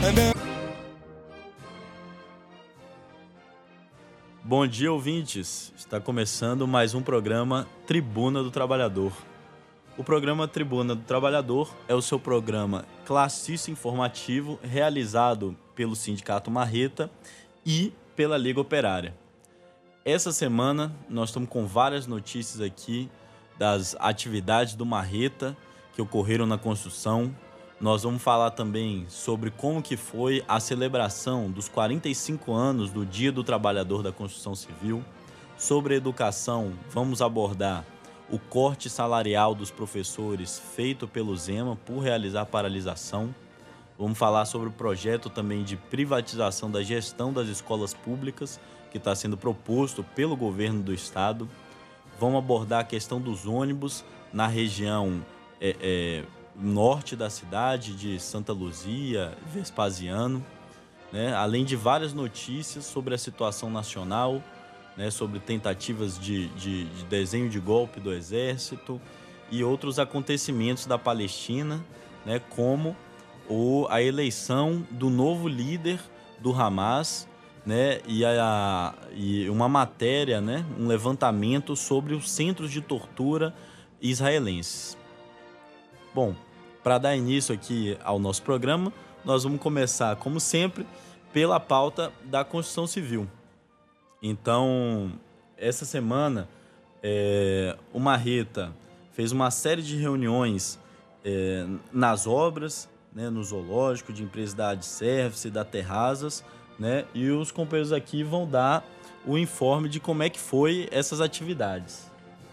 Bom dia, ouvintes! Está começando mais um programa Tribuna do Trabalhador. O programa Tribuna do Trabalhador é o seu programa classista informativo realizado pelo Sindicato Marreta e pela Liga Operária. Essa semana nós estamos com várias notícias aqui das atividades do Marreta que ocorreram na construção. Nós vamos falar também sobre como que foi a celebração dos 45 anos do Dia do Trabalhador da Construção Civil. Sobre a educação, vamos abordar o corte salarial dos professores feito pelo Zema por realizar paralisação. Vamos falar sobre o projeto também de privatização da gestão das escolas públicas que está sendo proposto pelo governo do estado. Vamos abordar a questão dos ônibus na região norte da cidade, de Santa Luzia, Vespasiano, né? Além de várias notícias sobre a situação nacional, né? Sobre tentativas de desenho de golpe do Exército e outros acontecimentos da Palestina, né? Como a eleição do novo líder do Hamas, né? E uma matéria, né? Um levantamento sobre os centros de tortura israelenses. Bom, para dar início aqui ao nosso programa, nós vamos começar, como sempre, pela pauta da Construção Civil. Então, essa semana, o Marreta fez uma série de reuniões nas obras, né, no zoológico, de empresas da Adservice, da Terrazas, né, e os companheiros aqui vão dar o informe de como é que foi essas atividades.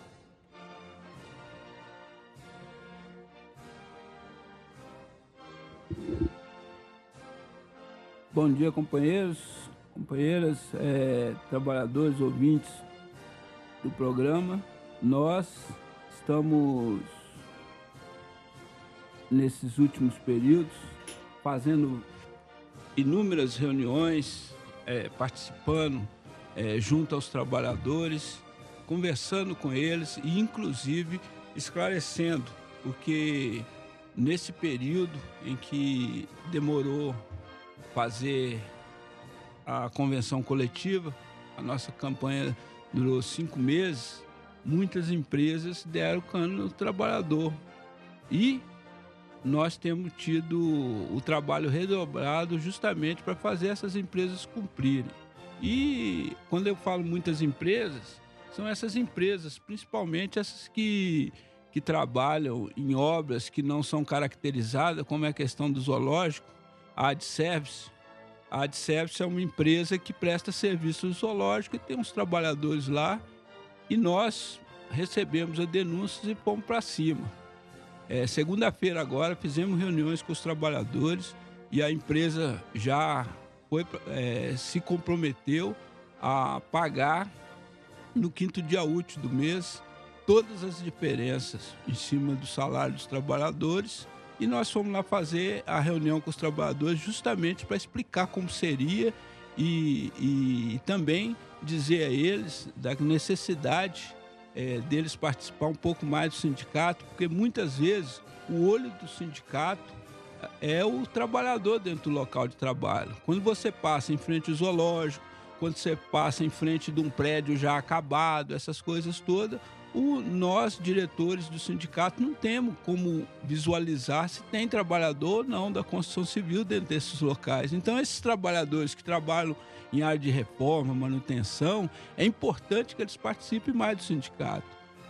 Bom dia, companheiros, companheiras, trabalhadores, ouvintes do programa. Nós estamos, nesses últimos períodos, fazendo inúmeras reuniões, participando junto aos trabalhadores, conversando com eles e, inclusive, esclarecendo, porque nesse período em que demorou fazer a convenção coletiva, a nossa campanha durou 5 meses, muitas empresas deram cano no trabalhador. E nós temos tido o trabalho redobrado justamente para fazer essas empresas cumprirem. E quando eu falo muitas empresas, são essas empresas, principalmente essas que trabalham em obras que não são caracterizadas, como é a questão do zoológico. A Adservice é uma empresa que presta serviço no zoológico e tem uns trabalhadores lá, e nós recebemos a denúncia e fomos para cima. Segunda-feira agora fizemos reuniões com os trabalhadores e a empresa já se comprometeu a pagar no 5º dia útil do mês todas as diferenças em cima do salário dos trabalhadores. E nós fomos lá fazer a reunião com os trabalhadores justamente para explicar como seria e também dizer a eles da necessidade deles participar um pouco mais do sindicato, porque muitas vezes o olho do sindicato é o trabalhador dentro do local de trabalho. Quando você passa em frente ao zoológico, quando você passa em frente de um prédio já acabado, essas coisas todas, nós, diretores do sindicato, não temos como visualizar se tem trabalhador ou não da construção civil dentro desses locais. Então, esses trabalhadores que trabalham em área de reforma, manutenção, é importante que eles participem mais do sindicato.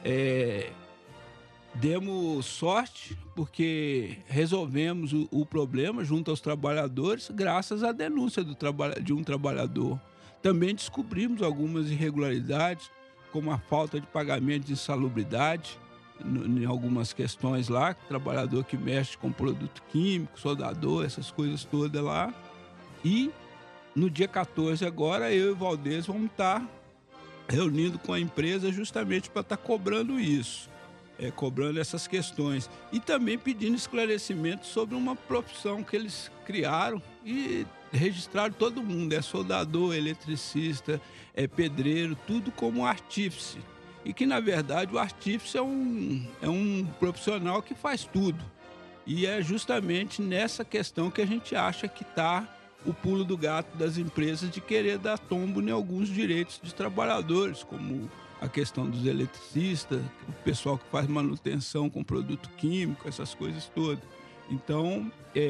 Demos sorte porque resolvemos o problema junto aos trabalhadores graças à denúncia de um trabalhador. Também descobrimos algumas irregularidades, como a falta de pagamento de insalubridade em algumas questões lá, trabalhador que mexe com produto químico, soldador, essas coisas todas lá. E no dia 14 agora, eu e o Valdez vamos estar reunindo com a empresa justamente para estar cobrando isso, cobrando essas questões. E também pedindo esclarecimento sobre uma profissão que eles criaram e registraram todo mundo, soldador, eletricista, pedreiro, tudo como artífice. E que, na verdade, o artífice é um profissional que faz tudo. E é justamente nessa questão que a gente acha que está o pulo do gato das empresas de querer dar tombo em alguns direitos dos trabalhadores, como a questão dos eletricistas, o pessoal que faz manutenção com produto químico, essas coisas todas. Então,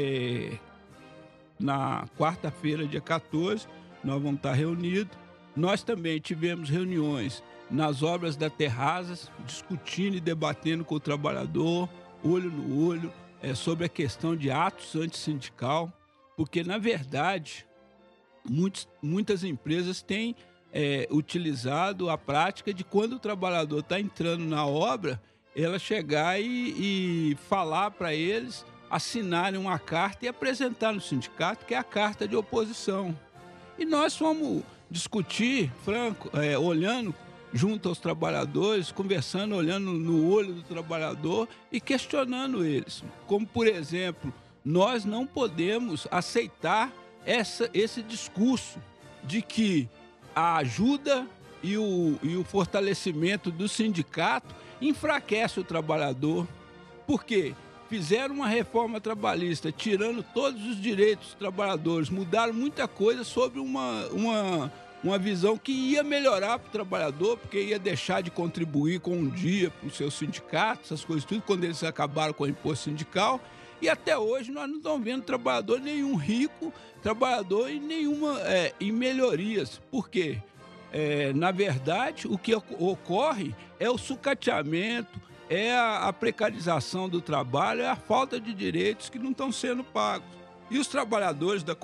na quarta-feira, dia 14, nós vamos estar reunidos. Nós também tivemos reuniões nas obras da Terrazas, discutindo e debatendo com o trabalhador, olho no olho, sobre a questão de atos antissindical, porque, na verdade, muitas empresas têm utilizado a prática de quando o trabalhador está entrando na obra, ela chegar e falar para eles assinarem uma carta e apresentar no sindicato, que é a carta de oposição. E nós fomos discutir, Franco, olhando junto aos trabalhadores, conversando, olhando no olho do trabalhador e questionando eles. Como, por exemplo, nós não podemos aceitar esse discurso de que a ajuda e o fortalecimento do sindicato enfraquece o trabalhador. Por quê? Fizeram uma reforma trabalhista, tirando todos os direitos dos trabalhadores, mudaram muita coisa sobre uma visão que ia melhorar para o trabalhador, porque ia deixar de contribuir com um dia para o seu sindicato, essas coisas tudo, quando eles acabaram com o imposto sindical. E até hoje nós não estamos vendo trabalhador nenhum rico, trabalhador em melhorias. Por quê? Na verdade, o que ocorre é o sucateamento, é a precarização do trabalho, é a falta de direitos que não estão sendo pagos. E os trabalhadores da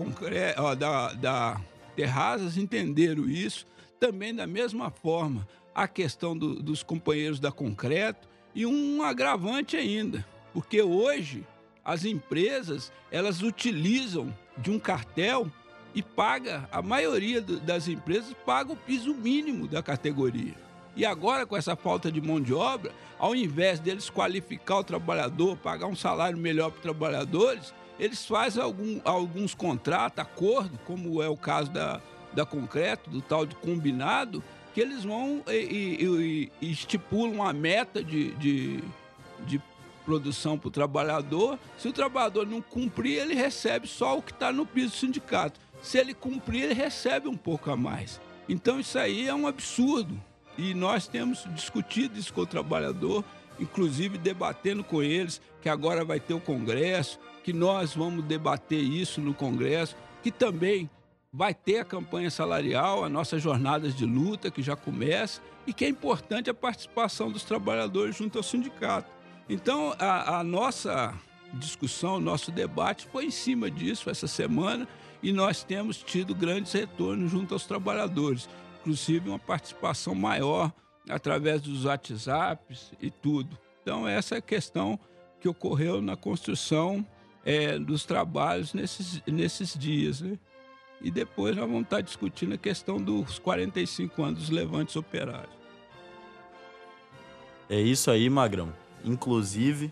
Terrazas entenderam isso também da mesma forma. A questão dos companheiros da Concreto e um agravante ainda, porque hoje as empresas elas utilizam de um cartel e a maioria das empresas paga o piso mínimo da categoria. E agora, com essa falta de mão de obra, ao invés deles qualificar o trabalhador, pagar um salário melhor para os trabalhadores, eles fazem alguns contratos, acordos, como é o caso da Concreto, do tal de combinado, que eles vão e estipulam uma meta de produção para o trabalhador. Se o trabalhador não cumprir, ele recebe só o que está no piso do sindicato. Se ele cumprir, ele recebe um pouco a mais. Então, isso aí é um absurdo. E nós temos discutido isso com o trabalhador, inclusive debatendo com eles, que agora vai ter o Congresso, que nós vamos debater isso no Congresso, que também vai ter a campanha salarial, as nossas jornadas de luta, que já começa, e que é importante a participação dos trabalhadores junto ao sindicato. Então, a nossa discussão, o nosso debate foi em cima disso essa semana, e nós temos tido grandes retornos junto aos trabalhadores, inclusive uma participação maior através dos WhatsApps e tudo. Então, essa é a questão que ocorreu na construção dos trabalhos nesses dias, né? E depois nós vamos estar discutindo a questão dos 45 anos dos levantes operários. É isso aí, Magrão. Inclusive,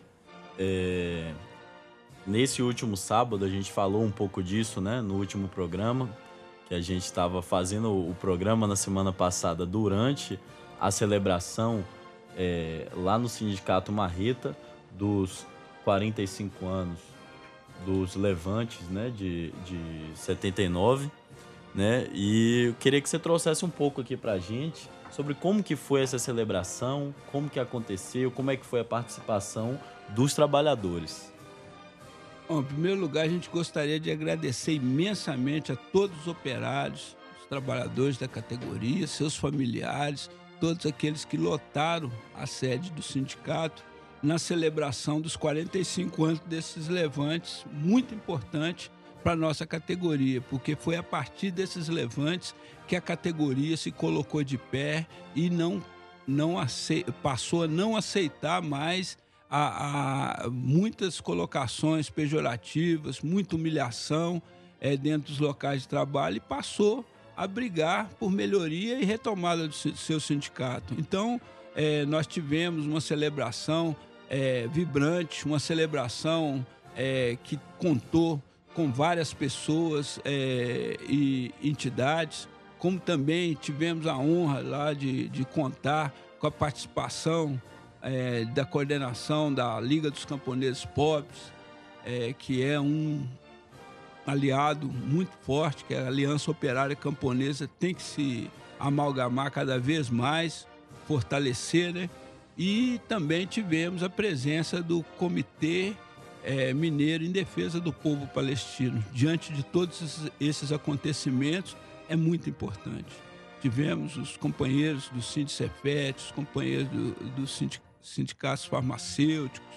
nesse último sábado, a gente falou um pouco disso, né? No último programa, que a gente estava fazendo o programa na semana passada durante a celebração lá no Sindicato Marreta dos 45 anos dos levantes, né, de 79, né? E eu queria que você trouxesse um pouco aqui pra gente sobre como que foi essa celebração, como que aconteceu, como é que foi a participação dos trabalhadores. Bom, em primeiro lugar, a gente gostaria de agradecer imensamente a todos os operários, os trabalhadores da categoria, seus familiares, todos aqueles que lotaram a sede do sindicato na celebração dos 45 anos desses levantes, muito importante para a nossa categoria, porque foi a partir desses levantes que a categoria se colocou de pé e passou a não aceitar mais muitas colocações pejorativas, muita humilhação dentro dos locais de trabalho, e passou a brigar por melhoria e retomada do seu sindicato. Então, nós tivemos uma celebração vibrante, uma celebração que contou com várias pessoas e entidades, como também tivemos a honra lá de contar com a participação da coordenação da Liga dos Camponeses Pobres, que é um aliado muito forte, que é a Aliança Operária Camponesa, tem que se amalgamar cada vez mais, fortalecer, né? E também tivemos a presença do Comitê Mineiro em Defesa do Povo Palestino. Diante de todos esses acontecimentos, é muito importante. Tivemos os companheiros do Sindicefet, os companheiros dos sindicatos farmacêuticos,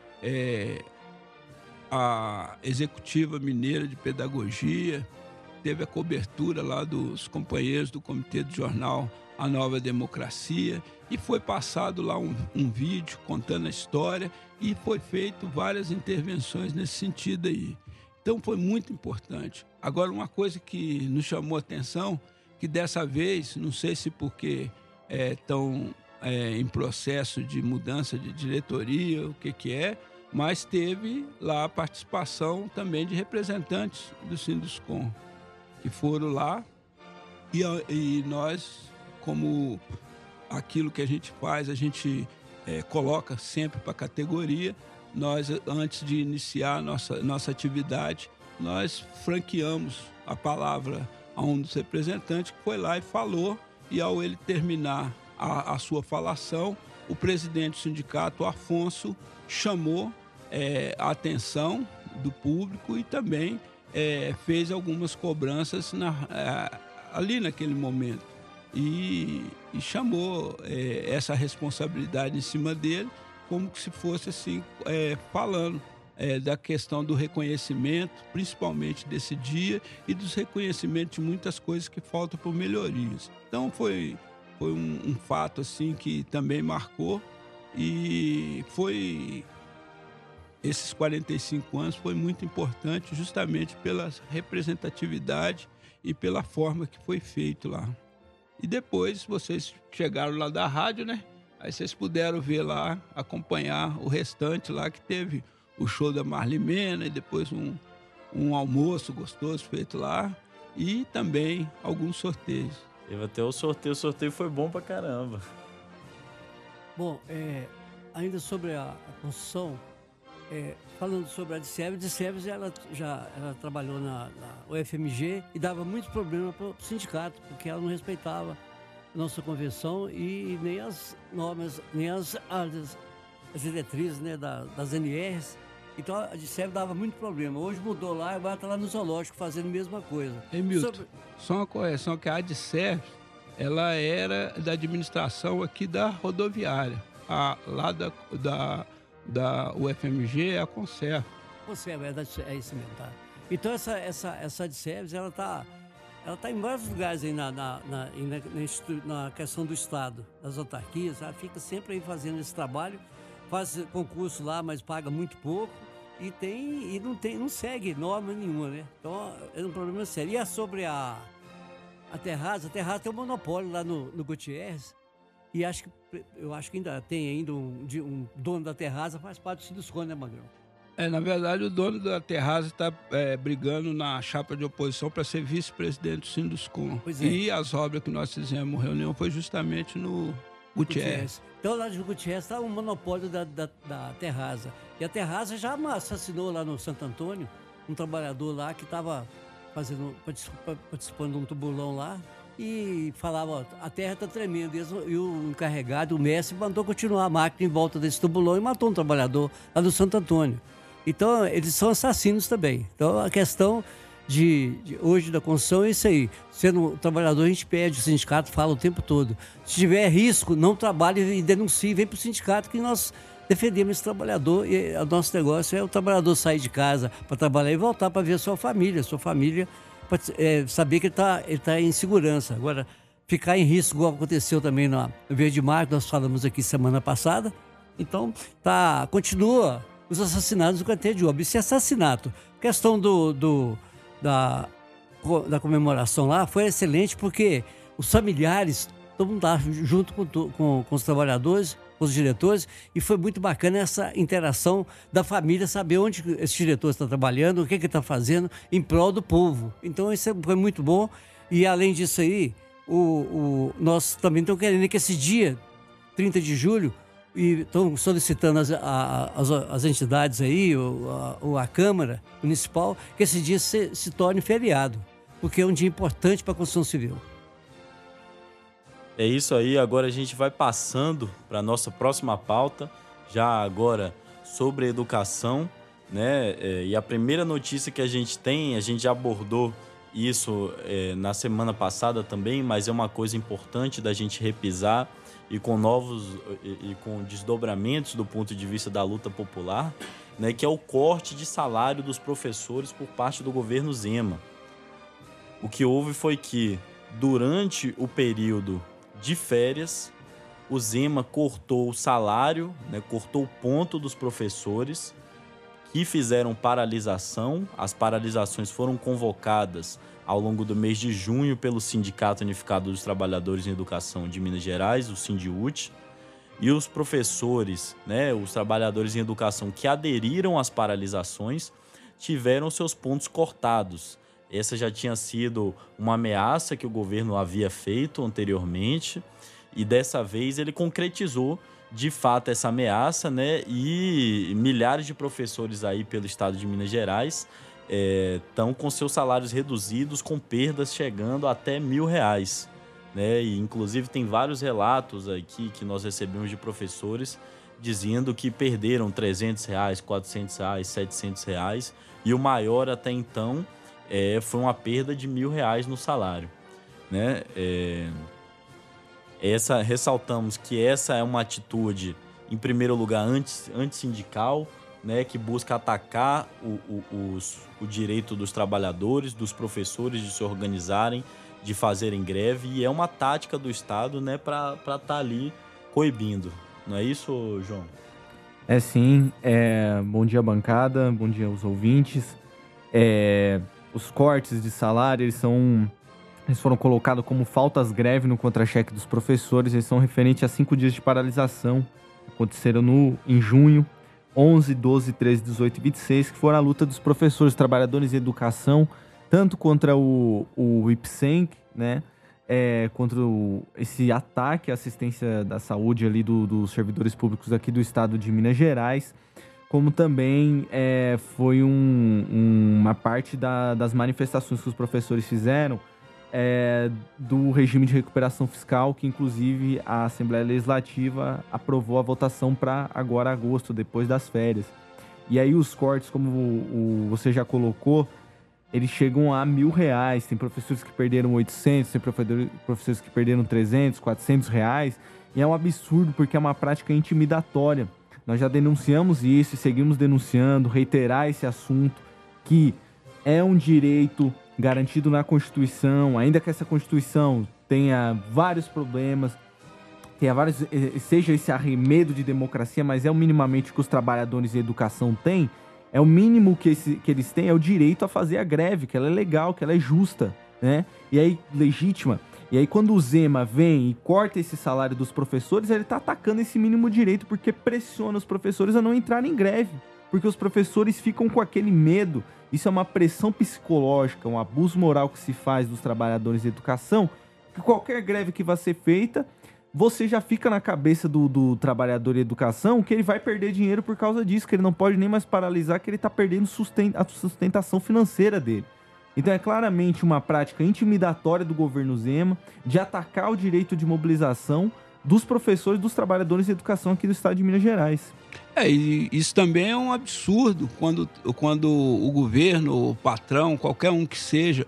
a Executiva Mineira de Pedagogia, teve a cobertura lá dos companheiros do Comitê do Jornal A Nova Democracia, e foi passado lá um vídeo contando a história, e foi feito várias intervenções nesse sentido aí. Então foi muito importante. Agora, uma coisa que nos chamou a atenção, que dessa vez, não sei se porque estão em processo de mudança de diretoria, o que é, mas teve lá a participação também de representantes do Sinduscom, que foram lá, e nós, como aquilo que a gente faz, a gente coloca sempre para a categoria. Nós, antes de iniciar nossa atividade, nós franqueamos a palavra a um dos representantes, que foi lá e falou, e ao ele terminar a sua falação, o presidente do sindicato, Afonso, chamou a atenção do público e também fez algumas cobranças ali naquele momento. E chamou essa responsabilidade em cima dele, como se fosse assim, falando da questão do reconhecimento, principalmente desse dia, e dos reconhecimentos de muitas coisas que faltam por melhorias. Então foi um fato assim que também marcou, e esses 45 anos foi muito importante justamente pela representatividade e pela forma que foi feito lá. E depois vocês chegaram lá da rádio, né? Aí vocês puderam ver lá, acompanhar o restante lá, que teve o show da Marli Mena, e depois um almoço gostoso feito lá, e também alguns sorteios. Teve até o sorteio foi bom pra caramba. Bom, ainda sobre a construção, falando sobre a DSEVES, ela trabalhou na UFMG e dava muito problema para o sindicato, porque ela não respeitava a nossa convenção e nem as normas, nem as diretrizes, né, das NRs. Então a DSEVES dava muito problema. Hoje mudou lá e agora está lá no zoológico fazendo a mesma coisa. Milton, só uma correção, que a DSEVES, ela era da administração aqui da rodoviária, lá da UFMG é a Conserva. Conserva, é isso mesmo, tá? Então essa DSEVES, ela tá em vários lugares aí na questão do Estado, das autarquias, ela fica sempre aí fazendo esse trabalho, faz concurso lá, mas paga muito pouco, e não segue norma nenhuma, né? Então é um problema sério. E sobre a Terraza tem um monopólio lá no Gutierrez, e eu acho que ainda tem um dono da Terraza, faz parte do Sinduscom, né, Magrão? Na verdade, o dono da Terraza está brigando na chapa de oposição para ser vice-presidente do Sinduscom. E as obras que nós fizemos reunião foi justamente no Gutierrez. Então, lá de Gutierrez está um monopólio da Terraza. E a Terraza já assassinou lá no Santo Antônio um trabalhador lá que estava participando de um tubulão lá, e falava, ó, a terra está tremendo. E o encarregado, o mestre, mandou continuar a máquina em volta desse tubulão e matou um trabalhador lá no Santo Antônio. Então, eles são assassinos também. Então, a questão hoje da construção é isso aí. Sendo um trabalhador, a gente pede, o sindicato fala o tempo todo. Se tiver risco, não trabalhe e denuncie. Vem para o sindicato que nós defendemos esse trabalhador. E o nosso negócio é o trabalhador sair de casa para trabalhar e voltar para ver a sua família. Para saber que ele tá em segurança. Agora, ficar em risco, igual aconteceu também no Verde Mar, que nós falamos aqui semana passada. Então, continua os assassinatos do canteiro de obra. Esse assassinato, questão da comemoração lá, foi excelente, porque os familiares, todo mundo lá junto com os trabalhadores, com os diretores, e foi muito bacana essa interação da família, saber onde esse diretor está trabalhando, o que ele está fazendo em prol do povo. Então isso foi muito bom. E além disso aí, nós também estamos querendo que esse dia, 30 de julho, e estão solicitando as entidades aí, ou a Câmara Municipal, que esse dia se torne feriado, porque é um dia importante para a construção civil. É isso aí, agora a gente vai passando para a nossa próxima pauta, já agora sobre educação, né? E a primeira notícia que a gente tem, a gente já abordou isso na semana passada também, mas é uma coisa importante da gente repisar e com com desdobramentos do ponto de vista da luta popular, né? Que é o corte de salário dos professores por parte do governo Zema. O que houve foi que, durante o período de férias, o Zema cortou o salário, né, cortou o ponto dos professores que fizeram paralisação. As paralisações foram convocadas ao longo do mês de junho pelo Sindicato Unificado dos Trabalhadores em Educação de Minas Gerais, o Sindiúti, e os professores, né, os trabalhadores em educação que aderiram às paralisações tiveram seus pontos cortados. Essa já tinha sido uma ameaça que o governo havia feito anteriormente e dessa vez ele concretizou de fato essa ameaça, né? E milhares de professores aí pelo estado de Minas Gerais estão com seus salários reduzidos, com perdas chegando até R$1.000, né? E inclusive tem vários relatos aqui que nós recebemos de professores dizendo que perderam R$300, R$400, R$700 e o maior até então foi uma perda de R$1.000 no salário, né? Ressaltamos que essa é uma atitude, em primeiro lugar, antissindical, né, que busca atacar o direito dos trabalhadores, dos professores de se organizarem, de fazerem greve, e é uma tática do Estado, né, para estar ali coibindo. Não é isso, João? É sim. Bom dia, bancada, bom dia aos ouvintes. Os cortes de salário, eles foram colocados como faltas greve no contra-cheque dos professores. Eles são referentes a 5 dias de paralisação. Aconteceram em junho, 11, 12, 13, 18 e 26, que foram a luta dos professores, trabalhadores em educação, tanto contra o IPSENC, né? Contra esse ataque à assistência da saúde ali dos servidores públicos aqui do estado de Minas Gerais, como também foi uma parte das manifestações que os professores fizeram do regime de recuperação fiscal, que inclusive a Assembleia Legislativa aprovou a votação para agora agosto, depois das férias. E aí os cortes, como você já colocou, eles chegam a R$1.000. Tem professores que perderam 800, tem professores que perderam 300, R$400, e é um absurdo porque é uma prática intimidatória. Nós já denunciamos isso e seguimos denunciando, reiterar esse assunto, que é um direito garantido na Constituição, ainda que essa Constituição tenha vários problemas, seja esse arremedo de democracia, mas é o minimamente que os trabalhadores em educação têm, é o mínimo que eles têm, é o direito a fazer a greve, que ela é legal, que ela é justa, né? E aí, legítima. E aí, quando o Zema vem e corta esse salário dos professores, ele está atacando esse mínimo direito, porque pressiona os professores a não entrarem em greve. Porque os professores ficam com aquele medo. Isso é uma pressão psicológica, um abuso moral que se faz dos trabalhadores de educação, que qualquer greve que vai ser feita, você já fica na cabeça do trabalhador de educação que ele vai perder dinheiro por causa disso, que ele não pode nem mais paralisar, que ele está perdendo a sustentação financeira dele. Então é claramente uma prática intimidatória do governo Zema de atacar o direito de mobilização dos professores e dos trabalhadores de educação aqui do estado de Minas Gerais. E isso também é um absurdo quando o governo, o patrão, qualquer um que seja,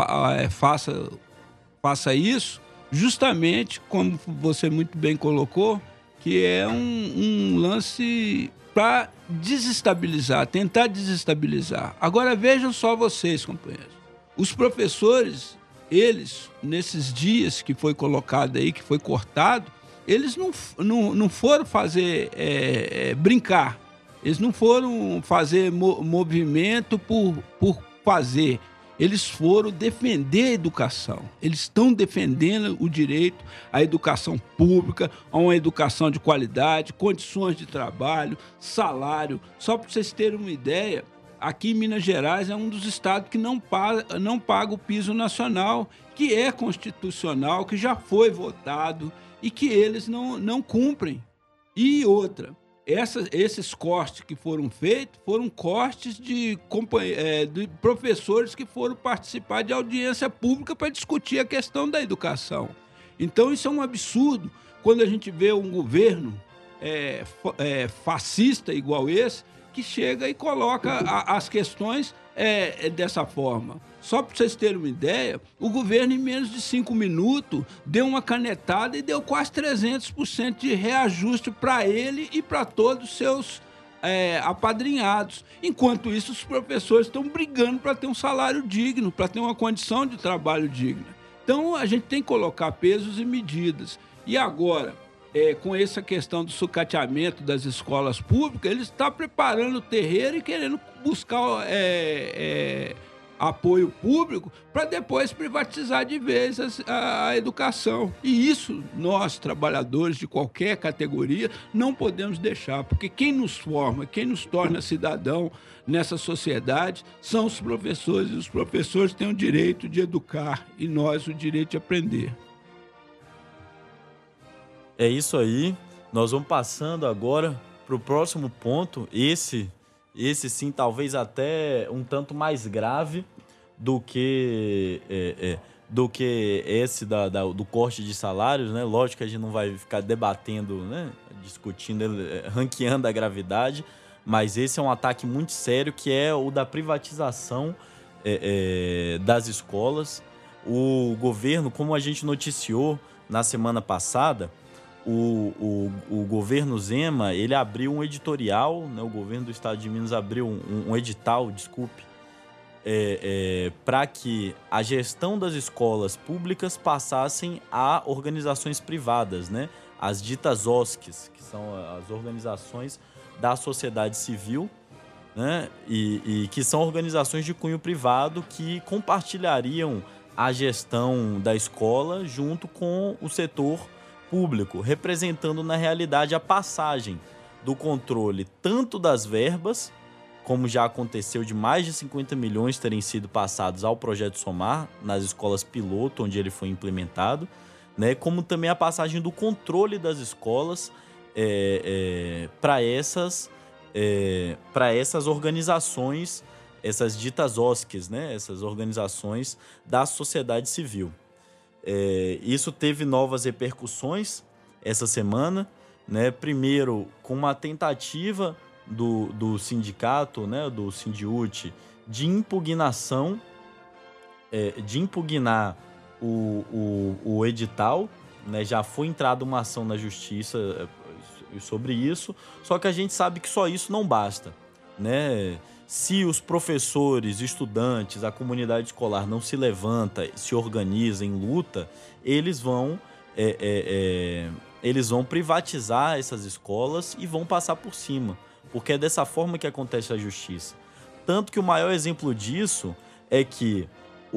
faça isso, justamente como você muito bem colocou, que é um lance para desestabilizar, tentar desestabilizar. Agora vejam só vocês, companheiros. Os professores, eles, nesses dias que foi colocado aí, que foi cortado, eles não foram fazer brincar. Eles não foram fazer movimento por fazer. Eles foram defender a educação. Eles estão defendendo o direito à educação pública, a uma educação de qualidade, condições de trabalho, salário. Só para vocês terem uma ideia, aqui em Minas Gerais é um dos estados que não paga o piso nacional, que é constitucional, que já foi votado e que eles não cumprem. E outra, esses cortes que foram feitos foram cortes de professores que foram participar de audiência pública para discutir a questão da educação. Então, isso é um absurdo quando a gente vê um governo fascista igual esse, que chega e coloca as questões dessa forma. Só para vocês terem uma ideia, o governo, em menos de 5 minutos, deu uma canetada e deu quase 300% de reajuste para ele e para todos os seus apadrinhados. Enquanto isso, os professores estão brigando para ter um salário digno, para ter uma condição de trabalho digna. Então, a gente tem que colocar pesos e medidas. E agora, com essa questão do sucateamento das escolas públicas, ele está preparando o terreiro e querendo buscar apoio público para depois privatizar de vez a educação. E isso, nós, trabalhadores de qualquer categoria, não podemos deixar, porque quem nos forma, quem nos torna cidadão nessa sociedade são os professores, e os professores têm o direito de educar e nós o direito de aprender. É isso aí. Nós vamos passando agora para o próximo ponto. Esse sim, talvez até um tanto mais grave do que esse do corte de salários, né? Lógico que a gente não vai ficar debatendo, né? Discutindo, ranqueando a gravidade, mas esse é um ataque muito sério, que é o da privatização das escolas. O governo, como a gente noticiou na semana passada, o governo Zema, ele abriu um editorial, né? O governo do estado de Minas abriu um edital, para que a gestão das escolas públicas passassem a organizações privadas, né? As ditas OSCs, que são as organizações da sociedade civil, né? E que são organizações de cunho privado que compartilhariam a gestão da escola junto com o setor público, representando na realidade a passagem do controle tanto das verbas, como já aconteceu de mais de 50 milhões terem sido passados ao Projeto Somar, nas escolas piloto, onde ele foi implementado, né, como também a passagem do controle das escolas para essas organizações, essas ditas OSCs, né, essas organizações da sociedade civil. Isso teve novas repercussões essa semana, né? Primeiro, com uma tentativa do sindicato, né, do Sindiúti, de impugnação, de impugnar o edital, né? Já foi entrada uma ação na justiça sobre isso, só que a gente sabe que só isso não basta, né? Se os professores, estudantes, a comunidade escolar não se levanta, se organiza em luta, eles vão privatizar essas escolas e vão passar por cima, porque é dessa forma que acontece a justiça. Tanto que o maior exemplo disso é que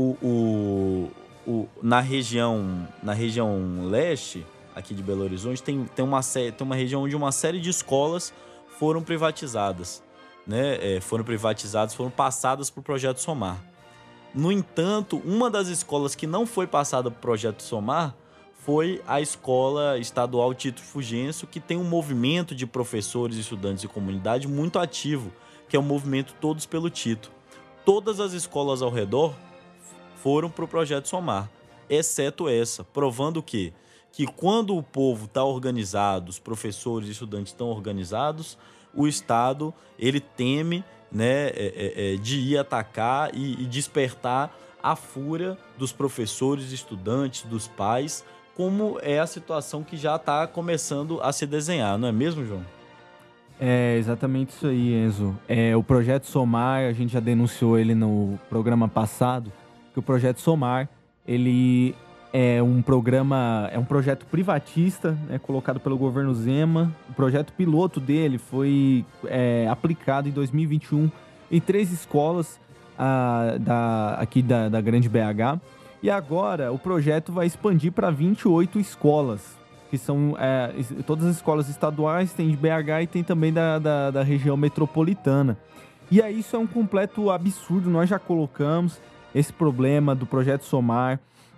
na região leste, aqui de Belo Horizonte, tem uma região onde uma série de escolas foram privatizadas. Né, foram passadas para o Projeto Somar. No entanto, uma das escolas que não foi passada para o Projeto Somar foi a Escola Estadual Tito Fugêncio, que tem um movimento de professores, estudantes e comunidade muito ativo, que é o movimento Todos pelo Tito. Todas as escolas ao redor foram para o Projeto Somar, exceto essa, provando que quando o povo está organizado, os professores e estudantes estão organizados, o Estado, ele teme, né, de ir atacar e despertar a fúria dos professores, estudantes, dos pais, como é a situação que já está começando a se desenhar, não é mesmo, João? É exatamente isso aí, Enzo. O Projeto Somar, a gente já denunciou ele no programa passado, que o Projeto Somar, ele é um projeto privatista, né, colocado pelo governo Zema. O projeto piloto dele foi aplicado em 2021 em 3 escolas aqui da Grande BH. E agora o projeto vai expandir para 28 escolas, que são todas as escolas estaduais, tem de BH e tem também da região metropolitana. E aí isso é um completo absurdo. Nós já colocamos esse problema do Projeto Somar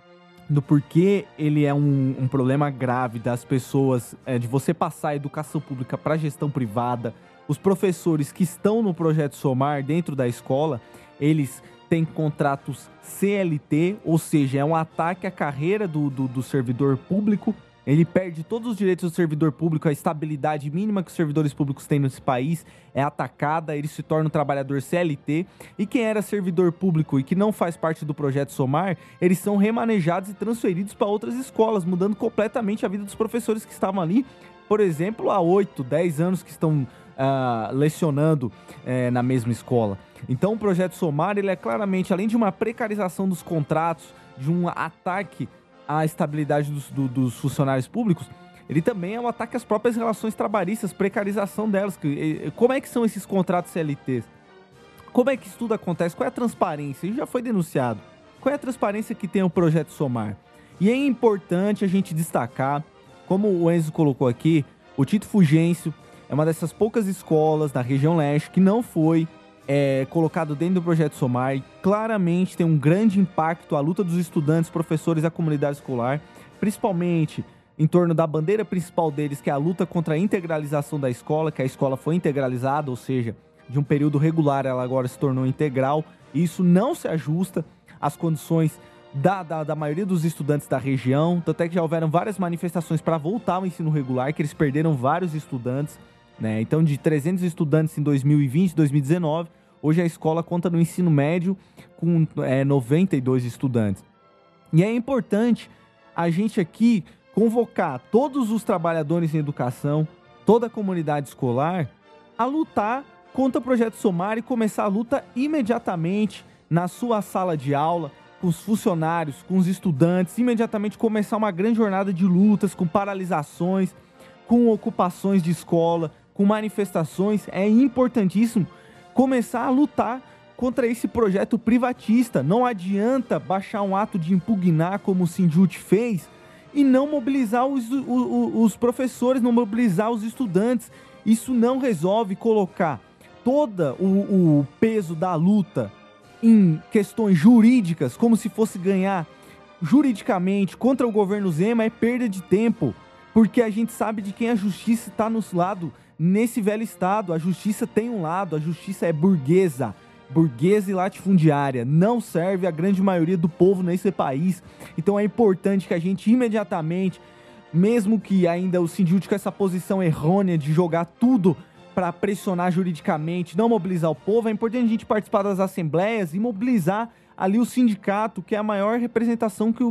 do porquê ele é um problema grave das pessoas, de você passar a educação pública para a gestão privada. Os professores que estão no Projeto Somar dentro da escola, eles têm contratos CLT, ou seja, é um ataque à carreira do servidor público. Ele perde todos os direitos do servidor público, a estabilidade mínima que os servidores públicos têm nesse país é atacada, ele se torna um trabalhador CLT, e quem era servidor público e que não faz parte do Projeto Somar, eles são remanejados e transferidos para outras escolas, mudando completamente a vida dos professores que estavam ali, por exemplo, há 8, 10 anos que estão lecionando na mesma escola. Então o Projeto Somar, ele é claramente, além de uma precarização dos contratos, de um ataque à estabilidade dos funcionários públicos, ele também é um ataque às próprias relações trabalhistas, precarização delas. Como é que são esses contratos CLTs? Como é que isso tudo acontece? Qual é a transparência? Isso já foi denunciado. Qual é a transparência que tem o Projeto Somar? E é importante a gente destacar, como o Enzo colocou aqui, o Tito Fugêncio é uma dessas poucas escolas da região leste que não foi colocado dentro do Projeto Somar, e claramente tem um grande impacto à luta dos estudantes, professores e a comunidade escolar, principalmente em torno da bandeira principal deles, que é a luta contra a integralização da escola, que a escola foi integralizada, ou seja, de um período regular ela agora se tornou integral, e isso não se ajusta às condições da maioria dos estudantes da região, tanto é que já houveram várias manifestações para voltar ao ensino regular, que eles perderam vários estudantes, né? Então, de 300 estudantes em 2020, 2019, hoje a escola conta no ensino médio com 92 estudantes. E é importante a gente aqui convocar todos os trabalhadores em educação, toda a comunidade escolar, a lutar contra o Projeto Somar e começar a luta imediatamente na sua sala de aula, com os funcionários, com os estudantes, imediatamente começar uma grande jornada de lutas, com paralisações, com ocupações de escola, com manifestações. É importantíssimo começar a lutar contra esse projeto privatista. Não adianta baixar um ato de impugnar, como o Sindjut fez, e não mobilizar os professores, não mobilizar os estudantes. Isso não resolve colocar todo o peso da luta em questões jurídicas, como se fosse ganhar juridicamente contra o governo Zema. É perda de tempo, porque a gente sabe de quem a justiça está no lado. Nesse velho estado, a justiça tem um lado, a justiça é burguesa e latifundiária, não serve a grande maioria do povo nesse país. Então é importante que a gente imediatamente, mesmo que ainda o Sindjut com essa posição errônea de jogar tudo para pressionar juridicamente, não mobilizar o povo, é importante a gente participar das assembleias e mobilizar ali o sindicato, que é a maior representação que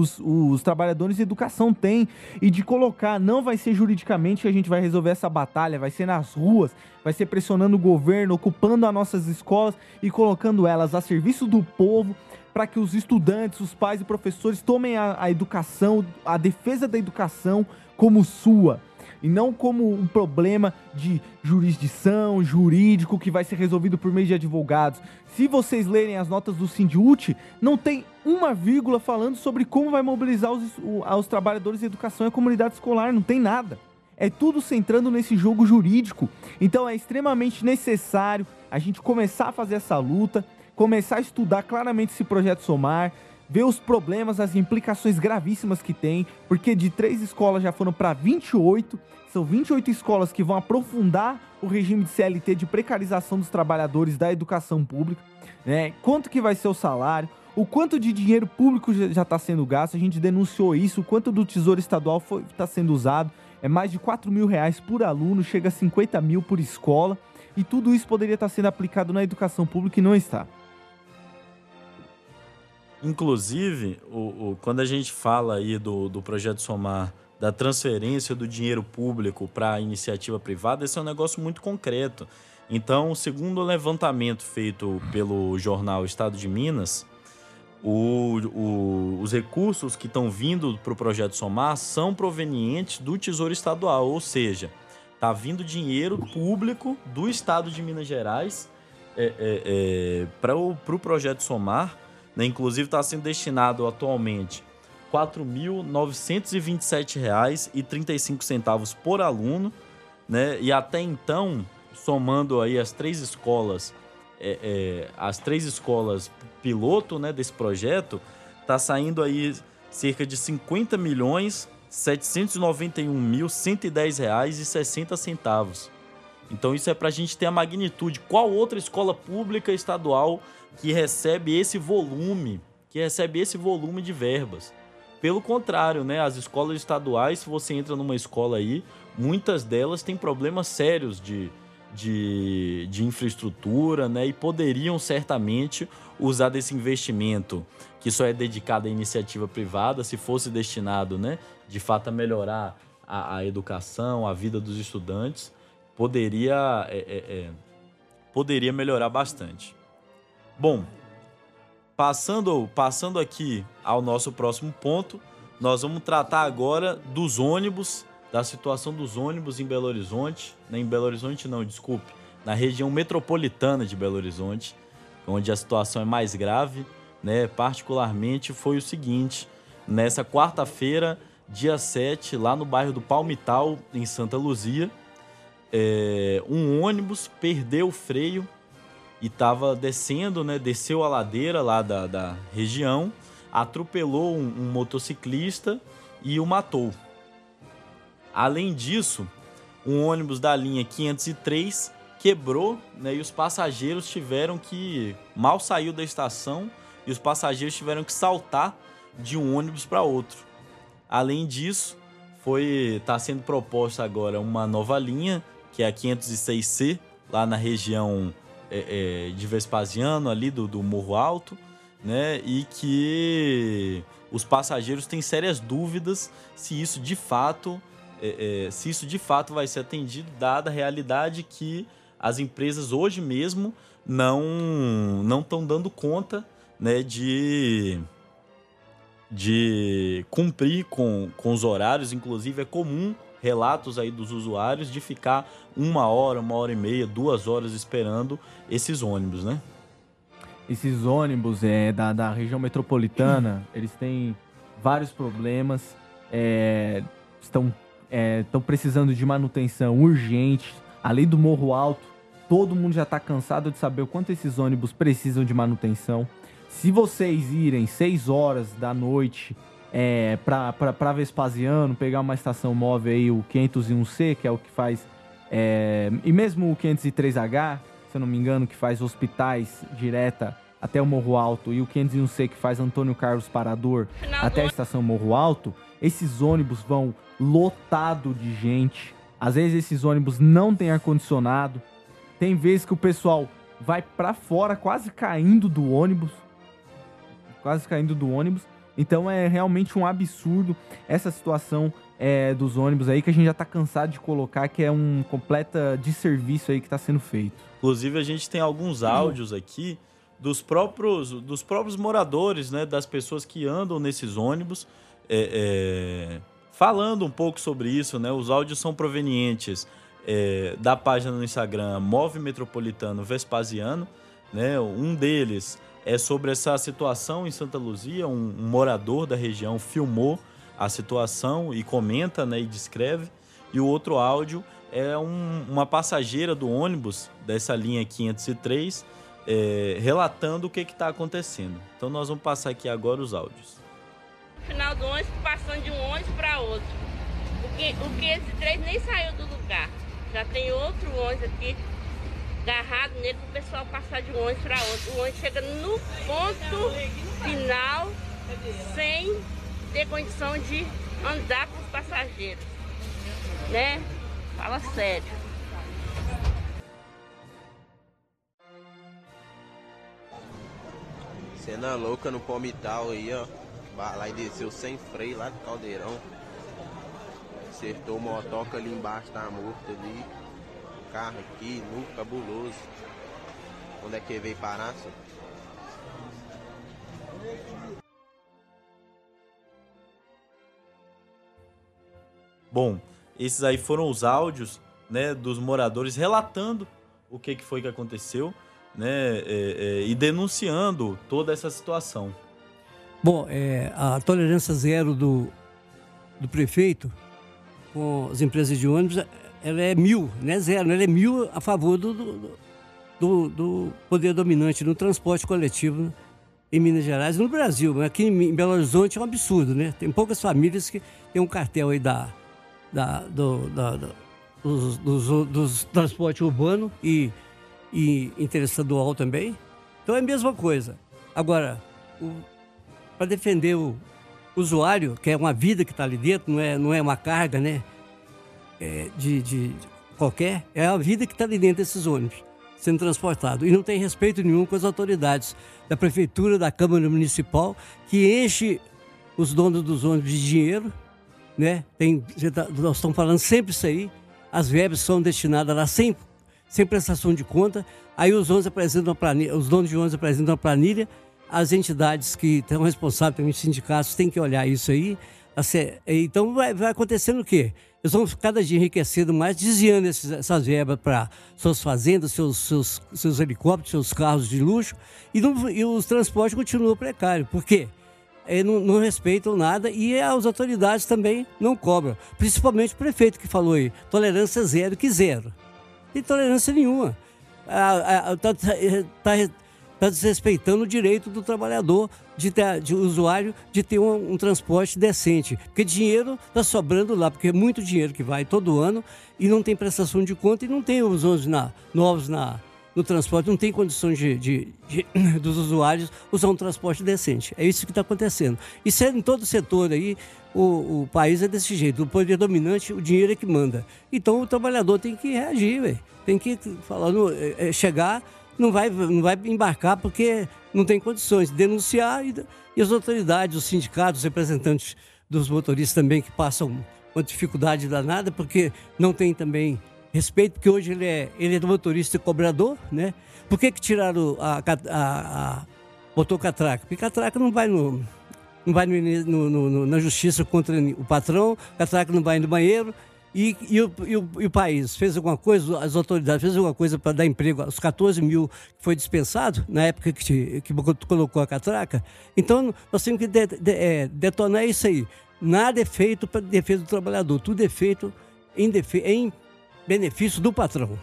os trabalhadores de educação têm, e de colocar, não vai ser juridicamente que a gente vai resolver essa batalha, vai ser nas ruas, vai ser pressionando o governo, ocupando as nossas escolas e colocando elas a serviço do povo, para que os estudantes, os pais e professores tomem a educação, a defesa da educação como sua, e não como um problema de jurisdição, jurídico, que vai ser resolvido por meio de advogados. Se vocês lerem as notas do Sindjut, não tem uma vírgula falando sobre como vai mobilizar os trabalhadores de educação e a comunidade escolar, não tem nada. É tudo centrando nesse jogo jurídico. Então é extremamente necessário a gente começar a fazer essa luta, começar a estudar claramente esse Projeto Somar, ver os problemas, as implicações gravíssimas que tem, porque de 3 escolas já foram para 28, são 28 escolas que vão aprofundar o regime de CLT, de precarização dos trabalhadores da educação pública, né? Quanto que vai ser o salário, o quanto de dinheiro público já está sendo gasto, a gente denunciou isso, o quanto do Tesouro Estadual está sendo usado, é mais de R$4.000 por aluno, chega a 50 mil por escola, e tudo isso poderia estar sendo aplicado na educação pública e não está. Inclusive, quando a gente fala aí do Projeto Somar, da transferência do dinheiro público para a iniciativa privada, esse é um negócio muito concreto. Então, segundo o levantamento feito pelo jornal Estado de Minas, os recursos que estão vindo para o Projeto Somar são provenientes do Tesouro Estadual, ou seja, está vindo dinheiro público do Estado de Minas Gerais para o Projeto Somar. Inclusive está sendo destinado atualmente R$ 4.927,35 por aluno, né? E até então, somando aí as 3 escolas, as 3 escolas piloto, né, desse projeto, está saindo aí cerca de R$ 50.791.110,60. Então isso é para a gente ter a magnitude. Qual outra escola pública estadual que recebe esse volume de verbas? Pelo contrário, né? As escolas estaduais, se você entra numa escola aí, muitas delas têm problemas sérios de infraestrutura, né? E poderiam certamente usar desse investimento que só é dedicado à iniciativa privada, se fosse destinado, né, de fato a melhorar a educação, a vida dos estudantes, poderia melhorar bastante. Bom, passando aqui ao nosso próximo ponto, nós vamos tratar agora dos ônibus, da situação dos ônibus em Belo Horizonte, na região metropolitana de Belo Horizonte, onde a situação é mais grave, né? Particularmente foi o seguinte: nessa quarta-feira, dia 7, lá no bairro do Palmital, em Santa Luzia, um ônibus perdeu o freio e estava descendo, né? Desceu a ladeira lá da região, atropelou um motociclista e o matou. Além disso, um ônibus da linha 503 quebrou, né? E os passageiros mal saiu da estação e os passageiros tiveram que saltar de um ônibus para outro. Além disso, está sendo proposta agora uma nova linha, que é a 506C, lá na região de Vespasiano, ali do Morro Alto, né? E que os passageiros têm sérias dúvidas se isso de fato vai ser atendido, dada a realidade que as empresas hoje mesmo não estão dando conta, né, de cumprir com os horários. Inclusive é comum relatos aí dos usuários de ficar 1 hora, 1h30, 2 horas esperando esses ônibus, né? Esses ônibus da região metropolitana, eles têm vários problemas, estão precisando de manutenção urgente. Além do Morro Alto, todo mundo já está cansado de saber o quanto esses ônibus precisam de manutenção. Se vocês irem 6 horas da noite para Vespasiano, pegar uma estação móvel aí, o 501C, que é o que faz... e mesmo o 503H, se eu não me engano, que faz Hospitais direta até o Morro Alto, e o 501C, que faz Antônio Carlos Parador até a estação Morro Alto, esses ônibus vão lotado de gente. Às vezes esses ônibus não têm ar-condicionado. Tem vezes que o pessoal vai para fora, quase caindo do ônibus. Então é realmente um absurdo essa situação dos ônibus aí, que a gente já tá cansado de colocar, que é um completa desserviço aí que tá sendo feito. Inclusive a gente tem alguns áudios aqui dos próprios moradores, né, das pessoas que andam nesses ônibus, falando um pouco sobre isso, né? Os áudios são provenientes da página no Instagram Move Metropolitano Vespasiano, né? Um deles é sobre essa situação em Santa Luzia. Um morador da região filmou a situação e comenta, né, e descreve. E o outro áudio é uma passageira do ônibus dessa linha 503 relatando o que está acontecendo. Então nós vamos passar aqui agora os áudios. Final do ônibus, passando de um ônibus para outro. O 503 nem saiu do lugar. Já tem outro ônibus aqui agarrado nele para o pessoal passar de um ônibus para outro. O ônibus chega no ponto final sem ter condição de andar com os passageiros, né? Fala sério. Cena louca no Palmital aí, ó. Lá e desceu sem freio lá do Caldeirão. Acertou o motoca ali embaixo da murta ali. Carro aqui, cabuloso. Onde é que ele veio parar, senhor? Bom, esses aí foram os áudios, né, dos moradores relatando o que foi que aconteceu, né, e denunciando toda essa situação. Bom, a tolerância zero do prefeito com as empresas de ônibus, ela é 1000, não é zero, ela é 1000 a favor do poder dominante no transporte coletivo, né? em Minas Gerais, no Brasil, mas aqui em Belo Horizonte é um absurdo, né? Tem poucas famílias que tem um cartel aí dos transporte urbano e interestadual também. Então é a mesma coisa. Agora, para defender o usuário, que é uma vida que está ali dentro, não é uma carga, né? De qualquer, é a vida que está ali dentro desses ônibus sendo transportado. E não tem respeito nenhum com as autoridades da prefeitura, da Câmara Municipal, que enche os donos dos ônibus de dinheiro, né? Nós estamos falando sempre isso aí. As verbas são destinadas lá sem prestação de conta. Aí os donos de ônibus apresentam uma planilha. As entidades que estão responsáveis pelos sindicatos têm que olhar isso aí. Então vai acontecendo o quê? Eles vão cada dia enriquecendo mais, desviando essas verbas para suas fazendas, seus helicópteros, seus carros de luxo, e os transportes continuam precários. Por quê? Não respeitam nada e as autoridades também não cobram. Principalmente o prefeito que falou aí, tolerância zero, que zero. Não tem tolerância nenhuma. Está desrespeitando o direito do trabalhador, de usuário, de ter um transporte decente. Porque dinheiro está sobrando lá, porque é muito dinheiro que vai todo ano e não tem prestação de conta e não tem os ônibus novos no transporte, não tem condições dos usuários usar um transporte decente. É isso que está acontecendo. Isso é em todo o setor aí, o país é desse jeito. O poder dominante, o dinheiro é que manda. Então o trabalhador tem que reagir, véio. Tem que chegar... Não vai embarcar porque não tem condições de denunciar e as autoridades, os sindicatos, os representantes dos motoristas também que passam uma dificuldade danada porque não tem também respeito, porque hoje ele é do motorista e cobrador, né? Por que tiraram botou catraca? Porque catraca não vai na justiça contra o patrão, catraca não vai no banheiro. E o país fez alguma coisa, as autoridades fez alguma coisa para dar emprego aos 14 mil que foi dispensado na época que colocou a catraca? Então, nós temos que detonar isso aí. Nada é feito para defesa do trabalhador, tudo é feito em benefício do patrão.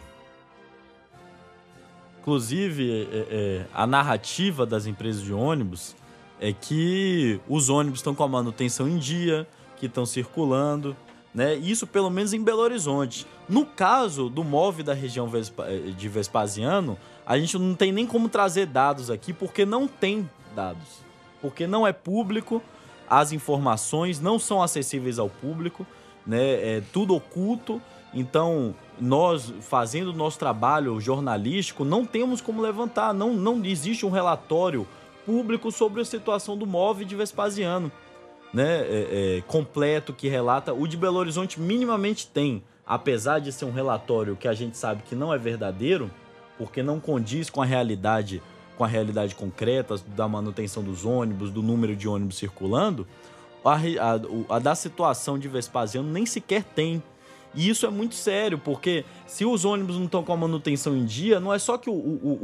Inclusive, a narrativa das empresas de ônibus é que os ônibus estão com a manutenção em dia, que estão circulando, né? Isso pelo menos em Belo Horizonte. No caso do MOVE da região de Vespasiano, a gente não tem nem como trazer dados aqui, porque não tem dados. Porque não é público, as informações não são acessíveis ao público, né? É tudo oculto. Então, nós, fazendo o nosso trabalho jornalístico, não temos como levantar. Não existe um relatório público sobre a situação do MOVE de Vespasiano, né, completo, que relata. O de Belo Horizonte minimamente tem, apesar de ser um relatório que a gente sabe que não é verdadeiro, porque não condiz com a realidade concreta da manutenção dos ônibus, do número de ônibus circulando, a da situação de Vespasiano nem sequer tem. E isso é muito sério, porque se os ônibus não estão com a manutenção em dia, não é só que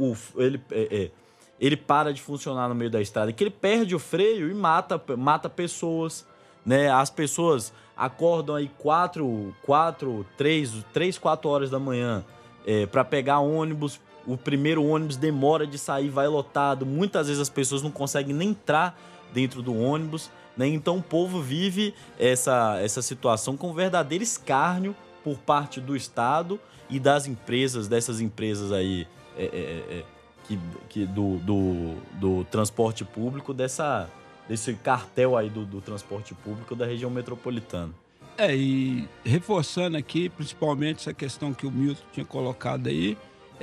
ele para de funcionar no meio da estrada, que ele perde o freio e mata pessoas, né? As pessoas acordam aí 3, 4 horas da manhã para pegar ônibus. O primeiro ônibus demora de sair, vai lotado. Muitas vezes as pessoas não conseguem nem entrar dentro do ônibus, né? Então o povo vive essa situação com verdadeiro escárnio por parte do Estado e das empresas, dessas empresas aí do transporte público, desse cartel aí do transporte público da região metropolitana. E reforçando aqui, principalmente essa questão que o Milton tinha colocado aí,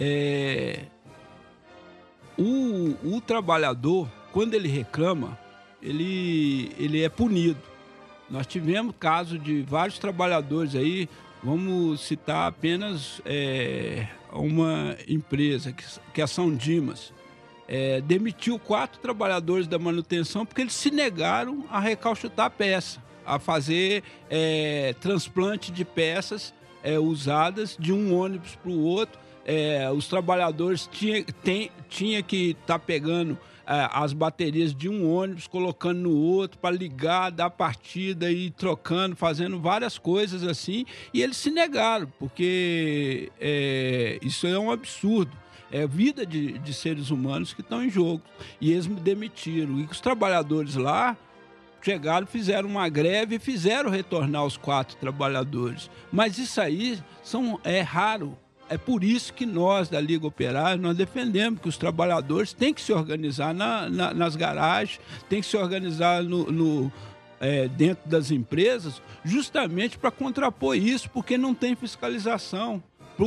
o trabalhador, quando ele reclama, ele é punido. Nós tivemos casos de vários trabalhadores aí, vamos citar apenas uma empresa, que é a São Dimas, demitiu 4 trabalhadores da manutenção porque eles se negaram a recauchutar a peça, a fazer transplante de peças usadas de um ônibus para o outro. Os trabalhadores tinha que estar pegando as baterias de um ônibus, colocando no outro para ligar, dar partida e trocando, fazendo várias coisas assim, e eles se negaram, porque isso é um absurdo. É a vida de seres humanos que estão em jogo. E eles me demitiram. E os trabalhadores lá chegaram, fizeram uma greve e fizeram retornar os 4 trabalhadores. Mas isso aí é raro. É por isso que nós, da Liga Operária, nós defendemos que os trabalhadores têm que se organizar nas garagens, têm que se organizar dentro das empresas, justamente para contrapor isso, porque não tem fiscalização.